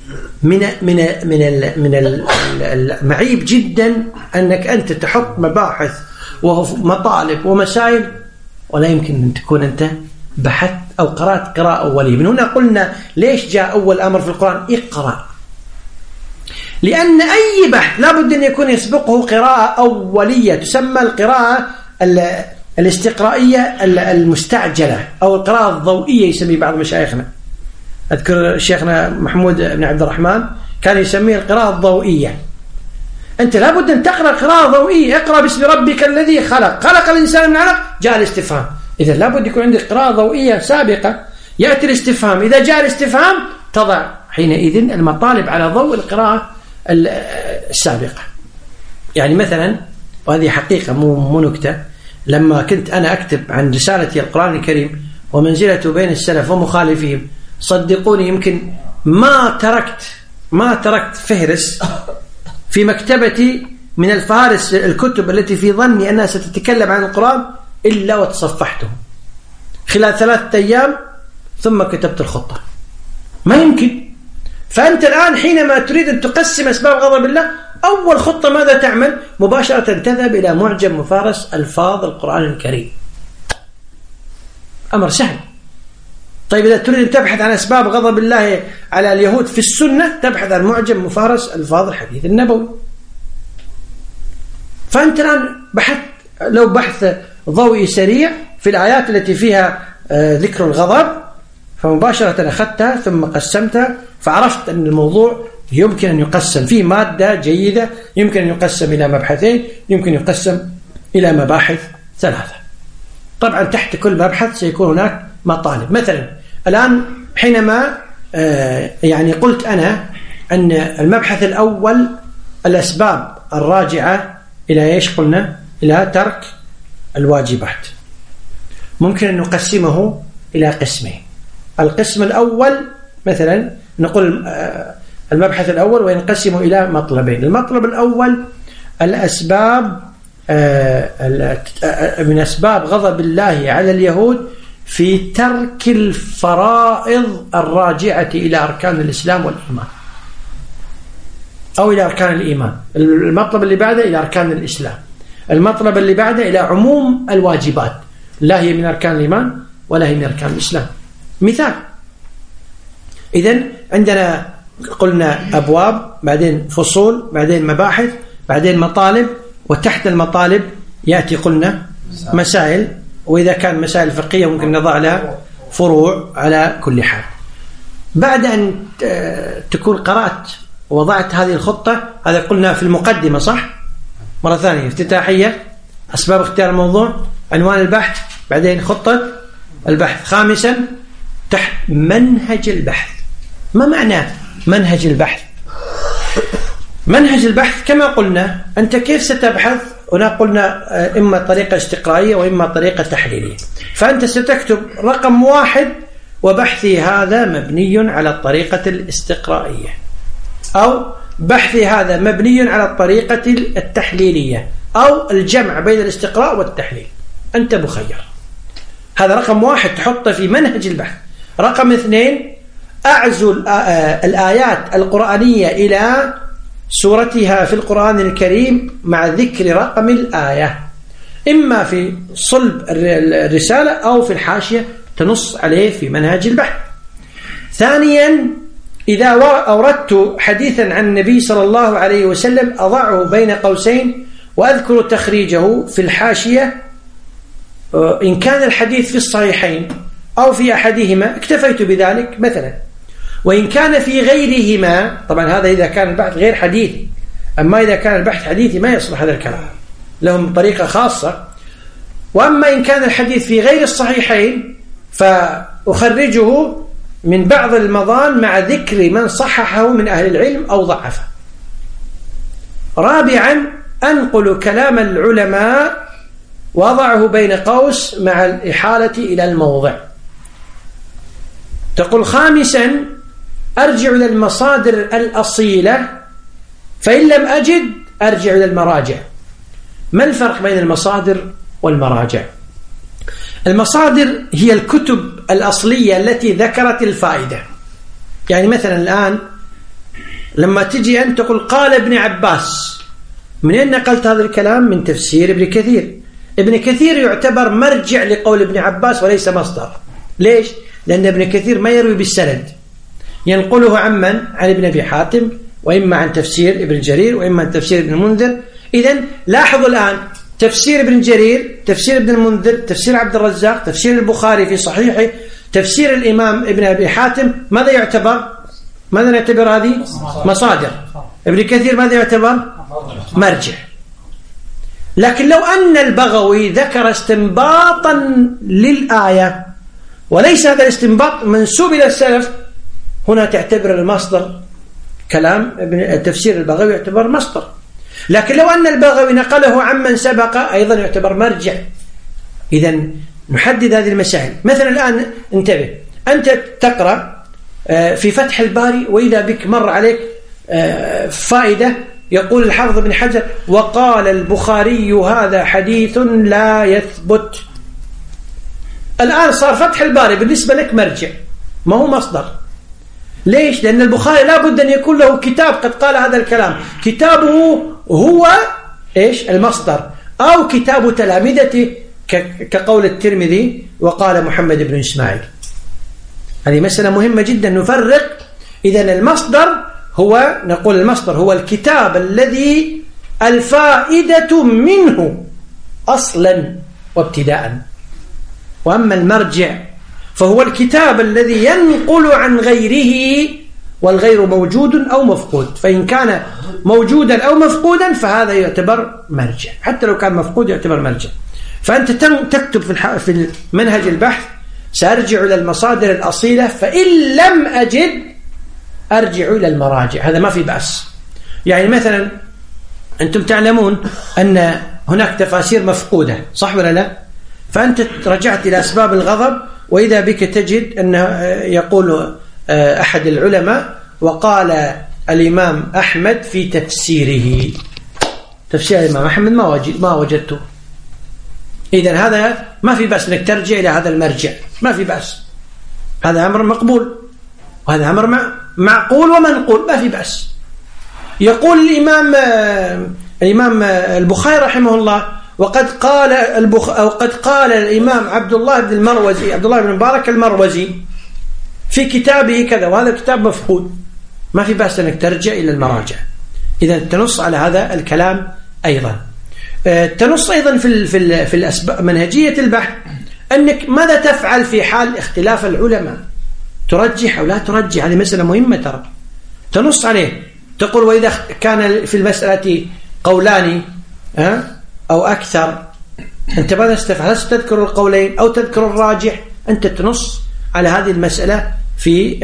من المعيب جدا أنك أنت تحط مباحث ومطالب ومسائل ولا يمكن أن تكون أنت بحثت أو قرأت قراءة أولية. من هنا قلنا ليش جاء أول أمر في القرآن اقرأ، لأن أي بحث لابد أن يكون يسبقه قراءة أولية تسمى القراءة الاستقرائية المستعجلة أو القراءة الضوئية يسمي بعض مشايخنا. أذكر شيخنا محمود بن عبد الرحمن كان يسميه القراءة الضوئية. أنت لابد أن تقرأ قراءة ضوئية. اقرأ باسم ربك الذي خلق الإنسان من علق، جاء الاستفهام. إذا لابد يكون عندك قراءة ضوئية سابقة، يأتي الاستفهام. إذا جاء الاستفهام تضع حينئذ المطالب على ضوء القراءة السابقة. يعني مثلا، وهذه حقيقة مو نكتة، لما كنت أنا أكتب عن رسالتي القرآن الكريم ومنزلته بين السلف ومخالفهم، صدقوني يمكن ما تركت فهرس في مكتبتي من الفهارس الكتب التي في ظني أنها ستتكلم عن القرآن إلا وتصفحته خلال 3 أيام ثم كتبت الخطة. ما يمكن. فأنت الآن حينما تريد أن تقسم أسباب غضب الله، أول خطة ماذا تعمل؟ مباشرة تذهب إلى معجم مفارس ألفاظ القرآن الكريم. أمر سهل. طيب إذا تريد أن تبحث عن أسباب غضب الله على اليهود في السنة، تبحث عن معجم مفارس ألفاظ الحديث النبوي. فأنت الآن بحث، لو بحث ضوئي سريع في الآيات التي فيها ذكر الغضب، فمباشرة أخذتها ثم قسمتها، فعرفت أن الموضوع يمكن أن يقسم فيه مادة جيدة، يمكن أن يقسم إلى مبحثين، يمكن يقسم إلى مباحث 3. طبعا تحت كل مبحث سيكون هناك مطالب. مثلا الآن حينما يعني قلت أنا أن المبحث الأول الأسباب الراجعة إلى إيش قلنا؟ إلى ترك الواجبات. ممكن أن نقسمه إلى قسمين. القسم الأول مثلا نقول المبحث الأول وينقسم إلى مطلبين. المطلب الأول الأسباب من أسباب غضب الله على اليهود في ترك الفرائض الراجعة إلى أركان الإسلام والإيمان، أو إلى أركان الإيمان. المطلب اللي بعده إلى أركان الإسلام. المطلب اللي بعده إلى عموم الواجبات، لا هي من أركان الإيمان ولا هي من أركان الإسلام. مثال، إذن عندنا قلنا أبواب، بعدين فصول، بعدين مباحث، بعدين مطالب، وتحت المطالب يأتي قلنا مسائل، وإذا كان مسائل فقهية ممكن نضع لها فروع على كل حال. بعد أن تكون قرأت ووضعت هذه الخطة، هذا قلنا في المقدمة صح؟ مرة ثانية افتتاحية، أسباب اختيار الموضوع، عنوان البحث، بعدين خطة البحث. خامسا تحت منهج البحث. ما معنى منهج البحث؟ منهج البحث كما قلنا أنت كيف ستبحث. هنا قلنا إما طريقة استقرائية وإما طريقة تحليلية. فأنت ستكتب رقم 1 وبحثي هذا مبني على الطريقة الاستقرائية، أو بحثي هذا مبني على الطريقة التحليلية، أو الجمع بين الاستقراء والتحليل. أنت مخير. هذا رقم 1 تحطه في منهج البحث. رقم 2 أعزو الآيات القرآنية إلى سورتها في القرآن الكريم مع ذكر رقم الآية، إما في صلب الرسالة أو في الحاشية تنص عليه في منهج البحث. ثانيا إذا أوردت حديثا عن النبي صلى الله عليه وسلم أضعه بين قوسين وأذكر تخريجه في الحاشية. إن كان الحديث في الصحيحين أو في أحدهما اكتفيت بذلك مثلا. وإن كان في غيرهما، طبعا هذا إذا كان البحث غير حديثي، أما إذا كان البحث حديثي ما يصلح هذا الكلام، لهم طريقة خاصة. وأما إن كان الحديث في غير الصحيحين فأخرجه من بعض المضان مع ذكر من صححه من أهل العلم أو ضعفه. رابعا أنقل كلام العلماء وضعه بين قوس مع الإحالة إلى الموضع. تقول خامسا أرجع إلى المصادر الأصيلة، فإن لم أجد أرجع إلى المراجع. ما الفرق بين المصادر والمراجع؟ المصادر هي الكتب الأصلية التي ذكرت الفائدة. يعني مثلا الآن لما تجي أن تقول قال ابن عباس، من أين نقلت هذا الكلام؟ من تفسير ابن كثير. ابن كثير يعتبر مرجع لقول ابن عباس وليس مصدر. ليش؟ لأن ابن كثير ما يروي بالسند، ينقله عمن؟ عن ابن أبي حاتم، وإما عن تفسير ابن جرير، وإما عن تفسير ابن المنذر. إذن لاحظوا الآن تفسير ابن جرير، تفسير ابن المنذر، تفسير عبد الرزاق، تفسير البخاري في صحيحه، تفسير الإمام ابن أبي حاتم، ماذا يعتبر؟ ماذا نعتبر هذه؟ مصادر. ابن كثير ماذا يعتبر؟ مرجع. لكن لو أن البغوي ذكر استنباطا للآية وليس هذا الاستنباط منسوب إلى السلف، هنا تعتبر المصدر كلام تفسير البغوي يعتبر مصدر. لكن لو أن البغوي نقله عمن سبق أيضا يعتبر مرجع. إذن نحدد هذه المسائل. مثلا الآن انتبه، أنت تقرأ في فتح الباري وإذا بك مر عليك فائدة، يقول الحافظ ابن حجر وقال البخاري هذا حديث لا يثبت. الآن صار فتح الباري بالنسبة لك مرجع، ما هو مصدر. ليش؟ لأن البخاري لا بد أن يكون له كتاب قد قال هذا الكلام، كتابه هو إيش؟ المصدر، أو كتاب تلامذته كقول الترمذي وقال محمد بن إسماعيل. هذه مسألة مهمة جدا نفرق. إذن المصدر هو، نقول المصدر هو الكتاب الذي الفائدة منه أصلا وابتداء، وأما المرجع فهو الكتاب الذي ينقل عن غيره والغير موجود أو مفقود، فإن كان موجودا أو مفقودا فهذا يعتبر مرجع، حتى لو كان مفقود يعتبر مرجع. فأنت تكتب في منهج البحث سأرجع إلى المصادر الأصيلة، فإن لم أجد أرجع إلى المراجع، هذا ما في بأس. يعني مثلا أنتم تعلمون أن هناك تفاسير مفقودة، صح ولا لا؟ فأنت رجعت إلى أسباب الغضب وإذا بك تجد أن يقول أحد العلماء وقال الإمام أحمد في تفسيره، تفسير الإمام أحمد ما وجدته. إذن هذا ما في بأس أنك ترجع إلى هذا المرجع، ما في بأس، هذا أمر مقبول وهذا أمر معقول ومنقول، ما في بأس. يقول الإمام البخاري رحمه الله وقد قال الإمام عبد الله بن المروزي، عبد الله بن مبارك المروزي في كتابه كذا، وهذا كتاب مفقود، ما في بأس أنك ترجع إلى المراجع. إذا تنص على هذا الكلام أيضا. تنص أيضا في الأسباب منهجية البحث أنك ماذا تفعل في حال اختلاف العلماء، ترجح أو لا ترجح، هذه مسألة مهمة ترى، تنص عليه، تقول وإذا كان في المسألة قولان أو أكثر أنت ماذا تفعل؟ هل تذكر القولين أو تذكر الراجح؟ أنت تنص على هذه المسألة في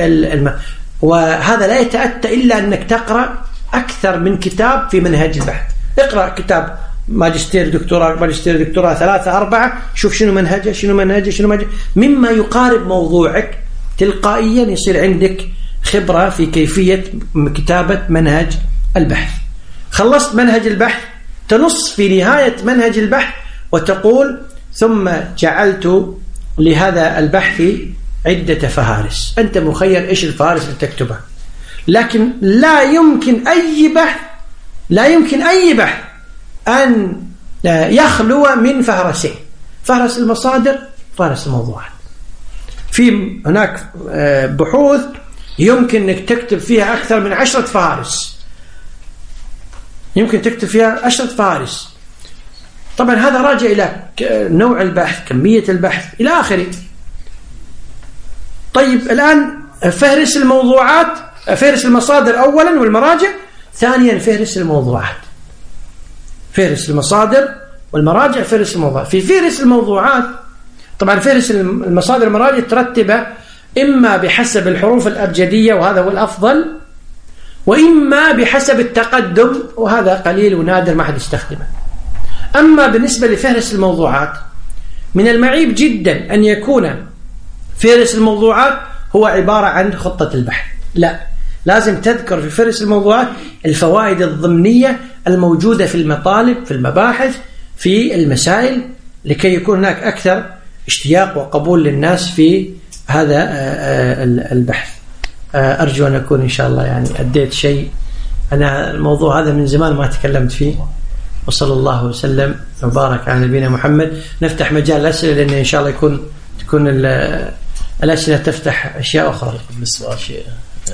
وهذا لا يتأتى إلا أنك تقرأ أكثر من كتاب في منهج البحث. اقرأ كتاب ماجستير دكتوراه 3 4، شوف شنو منهجه مما يقارب موضوعك، تلقائيا يصير عندك خبرة في كيفية كتابة منهج البحث. خلصت منهج البحث، تنص في نهاية منهج البحث وتقول ثم جعلت لهذا البحث عدة فهارس. أنت مخير إيش الفهارس اللي تكتبها، لكن لا يمكن أي بحث أن يخلو من فهرسين: فهرس المصادر، فهرس الموضوعات. في هناك بحوث يمكن أنك تكتب فيها أكثر من 10 فهارس، يمكن تكتب فيها 10 فهارس. طبعا هذا راجع إلى نوع البحث، كمية البحث إلى آخره. طيب الآن فهرس الموضوعات، فهرس المصادر أولا والمراجع، ثانيا فهرس الموضوعات، فهرس المصادر والمراجع، فهرس الموضوعات. في فهرس الموضوعات طبعا فهرس المصادر والمراجع ترتبه إما بحسب الحروف الأبجدية وهذا هو الأفضل، وإما بحسب التقدم وهذا قليل ونادر ما حد يستخدمه. أما بالنسبة لفهرس الموضوعات من المعيب جدا أن يكون فهرس الموضوعات هو عبارة عن خطة البحث، لا، لازم تذكر في فهرس الموضوعات الفوائد الضمنية الموجودة في المطالب، في المباحث، في المسائل، لكي يكون هناك أكثر اشتياق وقبول للناس في هذا البحث. أرجو أن أكون إن شاء الله يعني أديت شيء. أنا الموضوع هذا من زمان ما تكلمت فيه. وصلى الله وسلم وبارك على نبينا محمد. نفتح مجال الأسئلة لأن إن شاء الله تكون الأسئلة تفتح أشياء أخرى. بالسؤال شيء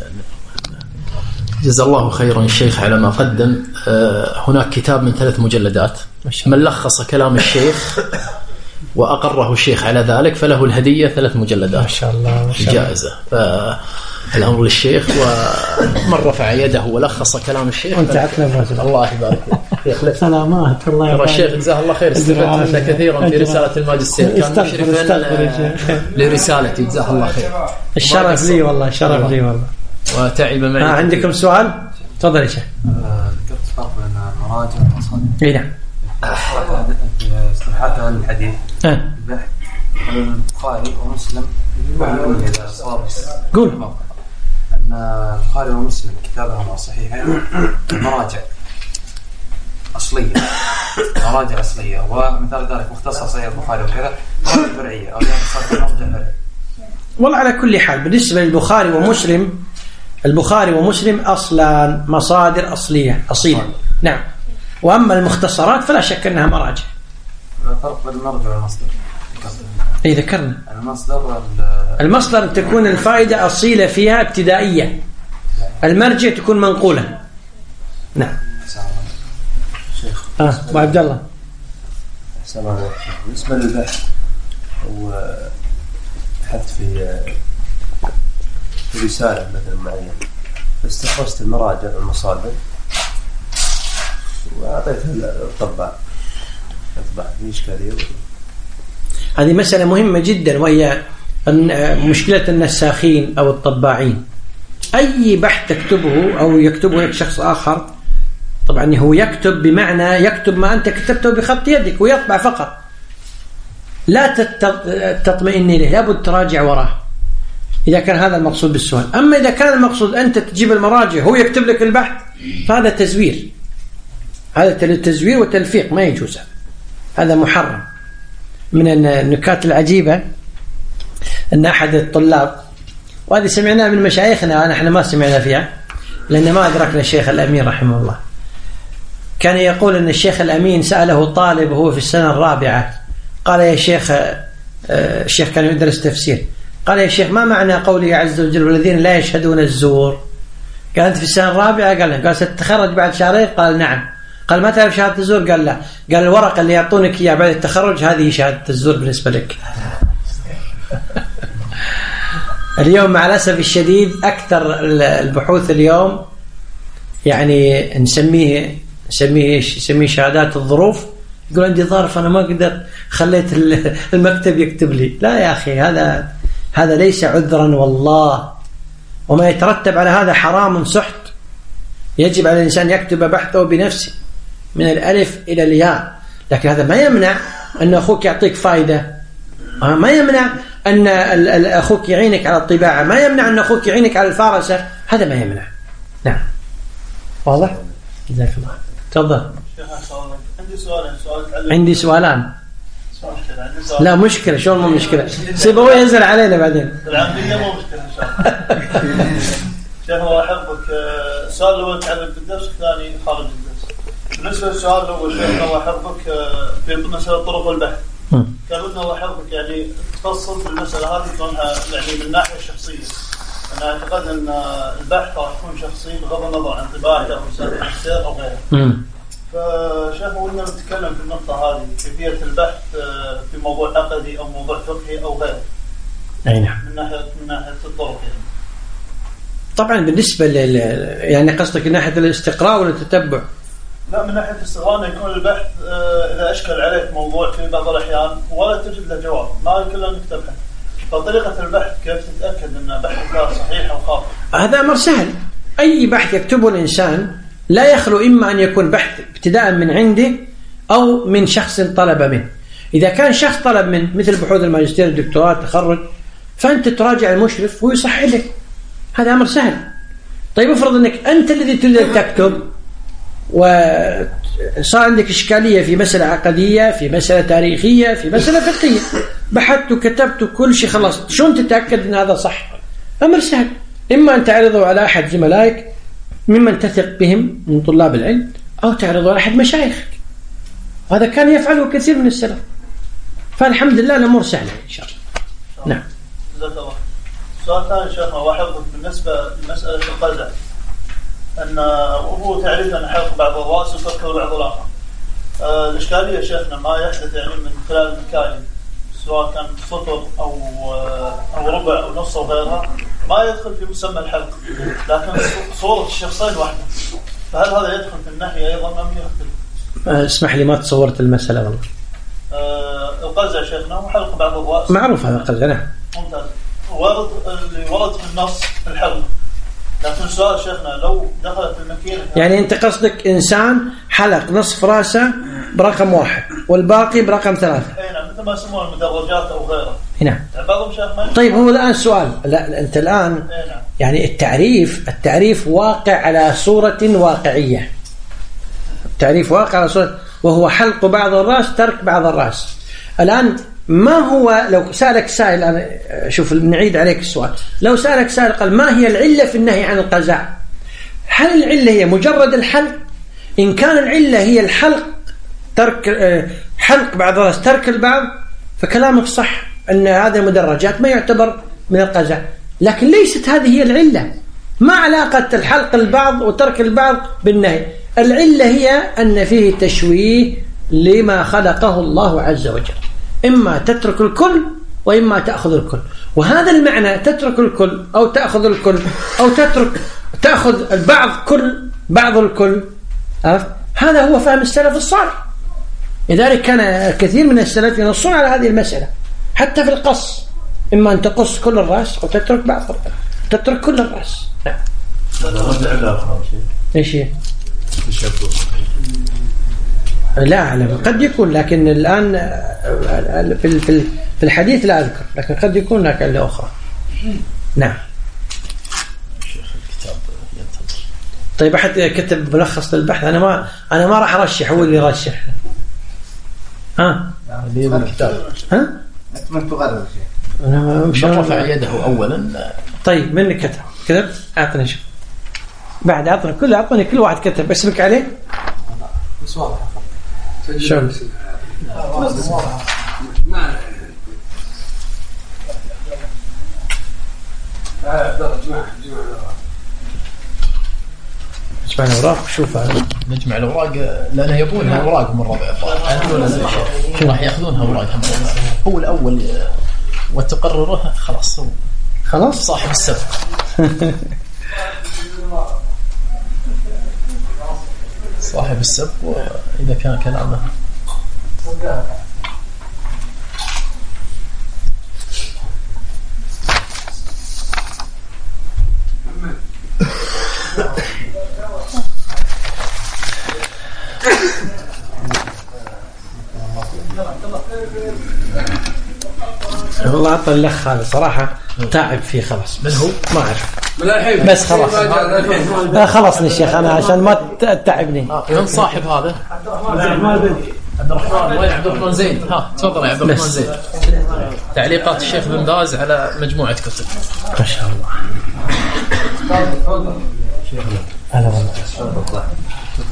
جزا الله خيرا الشيخ على ما قدم. هناك كتاب من 3 مجلدات من لخص كلام الشيخ وأقره الشيخ على ذلك فله الهدية 3 مجلدات ما شاء الله جائزة. فالأمر للشيخ ومن رفع يده ولخص كلام الشيخ وانت عتنا الله يبارك فيك. سلامات الله يبارك. الشيخ جزاه الله خير استفدت منه كثيرا في رسالة الماجستير كان مشرفا لرسالتي جزاه الله خير. الشرف لي والله شرف لي والله وتعب معي. عندكم سؤال؟ تفضل يا شيخ. ذكرت فرق بين المراجع والمصادر. اي نعم. اصطلاحات اهل الحديث البحث البخاري ومسلم اذا صار قول ان البخاري ومسلم كتابهما صحيحين مراجع اصليه مراجع اصليه ومثال ذلك مختصر صحيح البخاري وكذا مراجع فرعيه او يعني صار مرجع فرعي. والله على كل حال بالنسبه للبخاري ومسلم البخاري ومسلم اصلا مصادر اصليه اصيله. نعم. واما المختصرات فلا شك انها مراجع. الفرق بين المرجع والمصدر اي ذكرنا. المصدر أن تكون الفائده اصيله فيها ابتدائيه. المرجع تكون منقوله. نعم. شيخ ابو عبد الله. السلام عليكم. بالنسبه للبحث بحثت في رساله مثلا معينه فاستخرجت المراجع والمصادر وأعطيتها الطباع في إشكالية. هذه مسألة مهمة جدا وهي مشكلة النساخين أو الطباعين. أي بحث تكتبه أو يكتبه لك شخص آخر طبعا هو يكتب بمعنى يكتب ما أنت كتبته بخط يدك ويطبع فقط لا تطمئن إليه لابد تراجع وراه إذا كان هذا المقصود بالسؤال. أما إذا كان المقصود أنت تجيب المراجع هو يكتب لك البحث فهذا تزوير. هذا تزوير وتلفيق ما يجوز. هذا محرم. من النكات العجيبة أن أحد الطلاب وهذه سمعناها من مشايخنا نحن ما سمعنا فيها لأن ما أدركنا الشيخ الأمين رحمه الله. كان يقول أن الشيخ الأمين سأله طالب وهو في السنة الرابعة قال يا شيخ الشيخ كان يدرس تفسير قال يا شيخ ما معنى قوله عز وجل والذين لا يشهدون الزور؟ قال أنت في السنة الرابعة؟ قال ستتخرج بعد شهرين؟ قال نعم. قال ما تعرف شهادة الزور؟ قال لا. قال الورقة اللي يعطونك إياها بعد التخرج هذه شهادة الزور بالنسبة لك. اليوم مع الأسف الشديد أكثر البحوث اليوم يعني نسميه شهادات الظروف. يقول عندي ظرف أنا ما قدرت خليت المكتب يكتب لي. لا يا أخي هذا ليس عذرا والله. وما يترتب على هذا حرام سحت. يجب على الإنسان يكتب بحثه بنفسه من الألف إلى الياء. لكن هذا ما يمنع أن أخوك يعطيك فائدة. ما يمنع أن أخوك يعينك على الطباعة. ما يمنع أن أخوك يعينك على الفارسة. هذا ما يمنع. نعم واضح؟ جزاك الله. تفضل. عندي سؤالان. لا مشكلة. شو مو مشكلة؟ سيبوه ينزل علينا بعدين. العملية مو مشكلة إن شاء الله. شيخ الله يحفظك. السؤال الأول يتعلق بالدرس الثاني خارج الدرس. بالنسبة للسؤال الأول شيخ الله يحفظك في مسألة طرق البحث. كان بدنا الله يحفظك يعني تفصل في المسألة هذه كونها يعني من الناحية الشخصية. أنا أعتقد أن البحث راح يكون شخصي بغض النظر عن طباعة أو رسالة ماجستير أو غيره. فشيخ ودنا نتكلم في النقطة هذه كيفية البحث في موضوع عقدي أو موضوع فقهي أو غيره. أي نعم. من ناحية الطرق يعني. طبعا بالنسبة يعني قصدك من ناحية الاستقراء ولا التتبع؟ لا من ناحية الاستقراء يكون البحث إذا أشكل عليك موضوع في بعض الأحيان ولا تجد له جواب ما كله نكتب له. فطريقة البحث كيف تتأكد أن بحثك صحيح أو خاطئ؟ هذا أمر سهل. أي بحث يكتبه الإنسان لا يخلو إما أن يكون بحث ابتداء من عنده أو من شخص طلب منه. إذا كان شخص طلب من مثل بحوث الماجستير الدكتوراه التخرج فأنت تراجع المشرف ويصحح لك. هذا أمر سهل. طيب افرض أنك أنت الذي تريد أن تكتب وصار عندك إشكالية في مسألة عقدية في مسألة تاريخية في مسألة فقهية بحثت وكتبت كل شيء خلصت. شلون تتأكد أن هذا صح؟ أمر سهل. إما أن تعرضه على أحد زملائك ممن تثق بهم من طلاب العلم، أو تعرضه على أحد مشايخك. وهذا كان يفعله كثير من السلف، فالحمد لله الأمور سهلة إن شاء الله. نعم. جزاك الله. سؤال ثاني شيخنا وحفظك بالنسبة لمسألة القزع، أن وهو تعريف أن حلق بعض الرأس وترك بعض الآخر. الإشكالية شيخنا ما يحدث يعني من خلال المكاين، سواء كان سطر أو ربع أو نص أو غيرها، ما يدخل في مسمى الحلق، لكن صورة الشخصين واحدة، فهل هذا يدخل في النهي أيضا أم يختلف؟ اسمح لي ما تصورت المسألة والله. القزع شيخنا هو حلق بعض الرأس. معروف هذا القزع. نعم. ممتاز. ورد في النص الحلق، لكن السؤال شيخنا لو دخلت الماكينة، يعني أنت قصدك إنسان حلق نصف رأسه برقم 1 والباقي برقم 3. أي نعم، مثل ما يسمون المدرجات أو غيره. نعم. بعضهم شيخ. طيب هو الآن سؤال، لا أنت الآن نعم. يعني التعريف واقع على صورة واقعية. التعريف واقع على صورة، وهو حلق بعض الرأس ترك بعض الرأس. الآن ما هو لو سألك سائل، أنا شوف نعيد عليك السؤال، لو سألك سائل قال ما هي العلة في النهي عن القزع؟ هل العلة هي مجرد الحلق؟ إن كان العلة هي الحلق ترك حلق بعض الرأس ترك البعض، فكلامك صح أن هذه المدرجات ما يعتبر من القزع، لكن ليست هذه هي العلة. ما علاقة الحلق البعض وترك البعض بالنهي؟ العلة هي أن فيه تشويه لما خلقه الله عز وجل، إما تترك الكل وإما تأخذ الكل. وهذا المعنى تترك الكل أو تأخذ الكل أو تأخذ البعض كل بعض الكل، هذا هو فهم السلف الصالح. لذلك كان كثير من السلف ينصون على هذه المسألة، حتى في القص، إما أن تقص كل الرأس أو تترك بعض الرأس، تترك كل الرأس. إيش هي؟ لا أعلم، قد يكون، لكن الآن في الحديث لا أذكر، لكن قد يكون هناك علة أخرى. نعم. طيب أحد كتب ملخص للبحث؟ أنا ما راح أرشح، هو اللي يرشح. الكتاب. من تغرر شيء. أنا مش رفع يده أولا. طيب من كتب؟ أعطني شوف. بعد أعطني كل واحد كتب اسمك عليه. بس واضح. شلون؟ نجمع الأوراق. شوف نجمع الأوراق لأنه يبونها أوراق من ربع شو راح يأخذونها أوراق هو الأول وتقرره خلاص صاحب السبق. صاحب السبق، وإذا كان كلامه والله أعطى الأخ هذا صراحة تعب فيه خلاص. من هو؟ ما أعرف بس خلاص. خلصني الشيخ أنا عشان ما تعبني. من صاحب هذا؟ عبد الرحمن. وين عبد الرحمن زين؟ تفضل يا عبد الرحمن زين. تعليقات الشيخ بن باز على مجموعة كتب. ما شاء الله. هلا والله.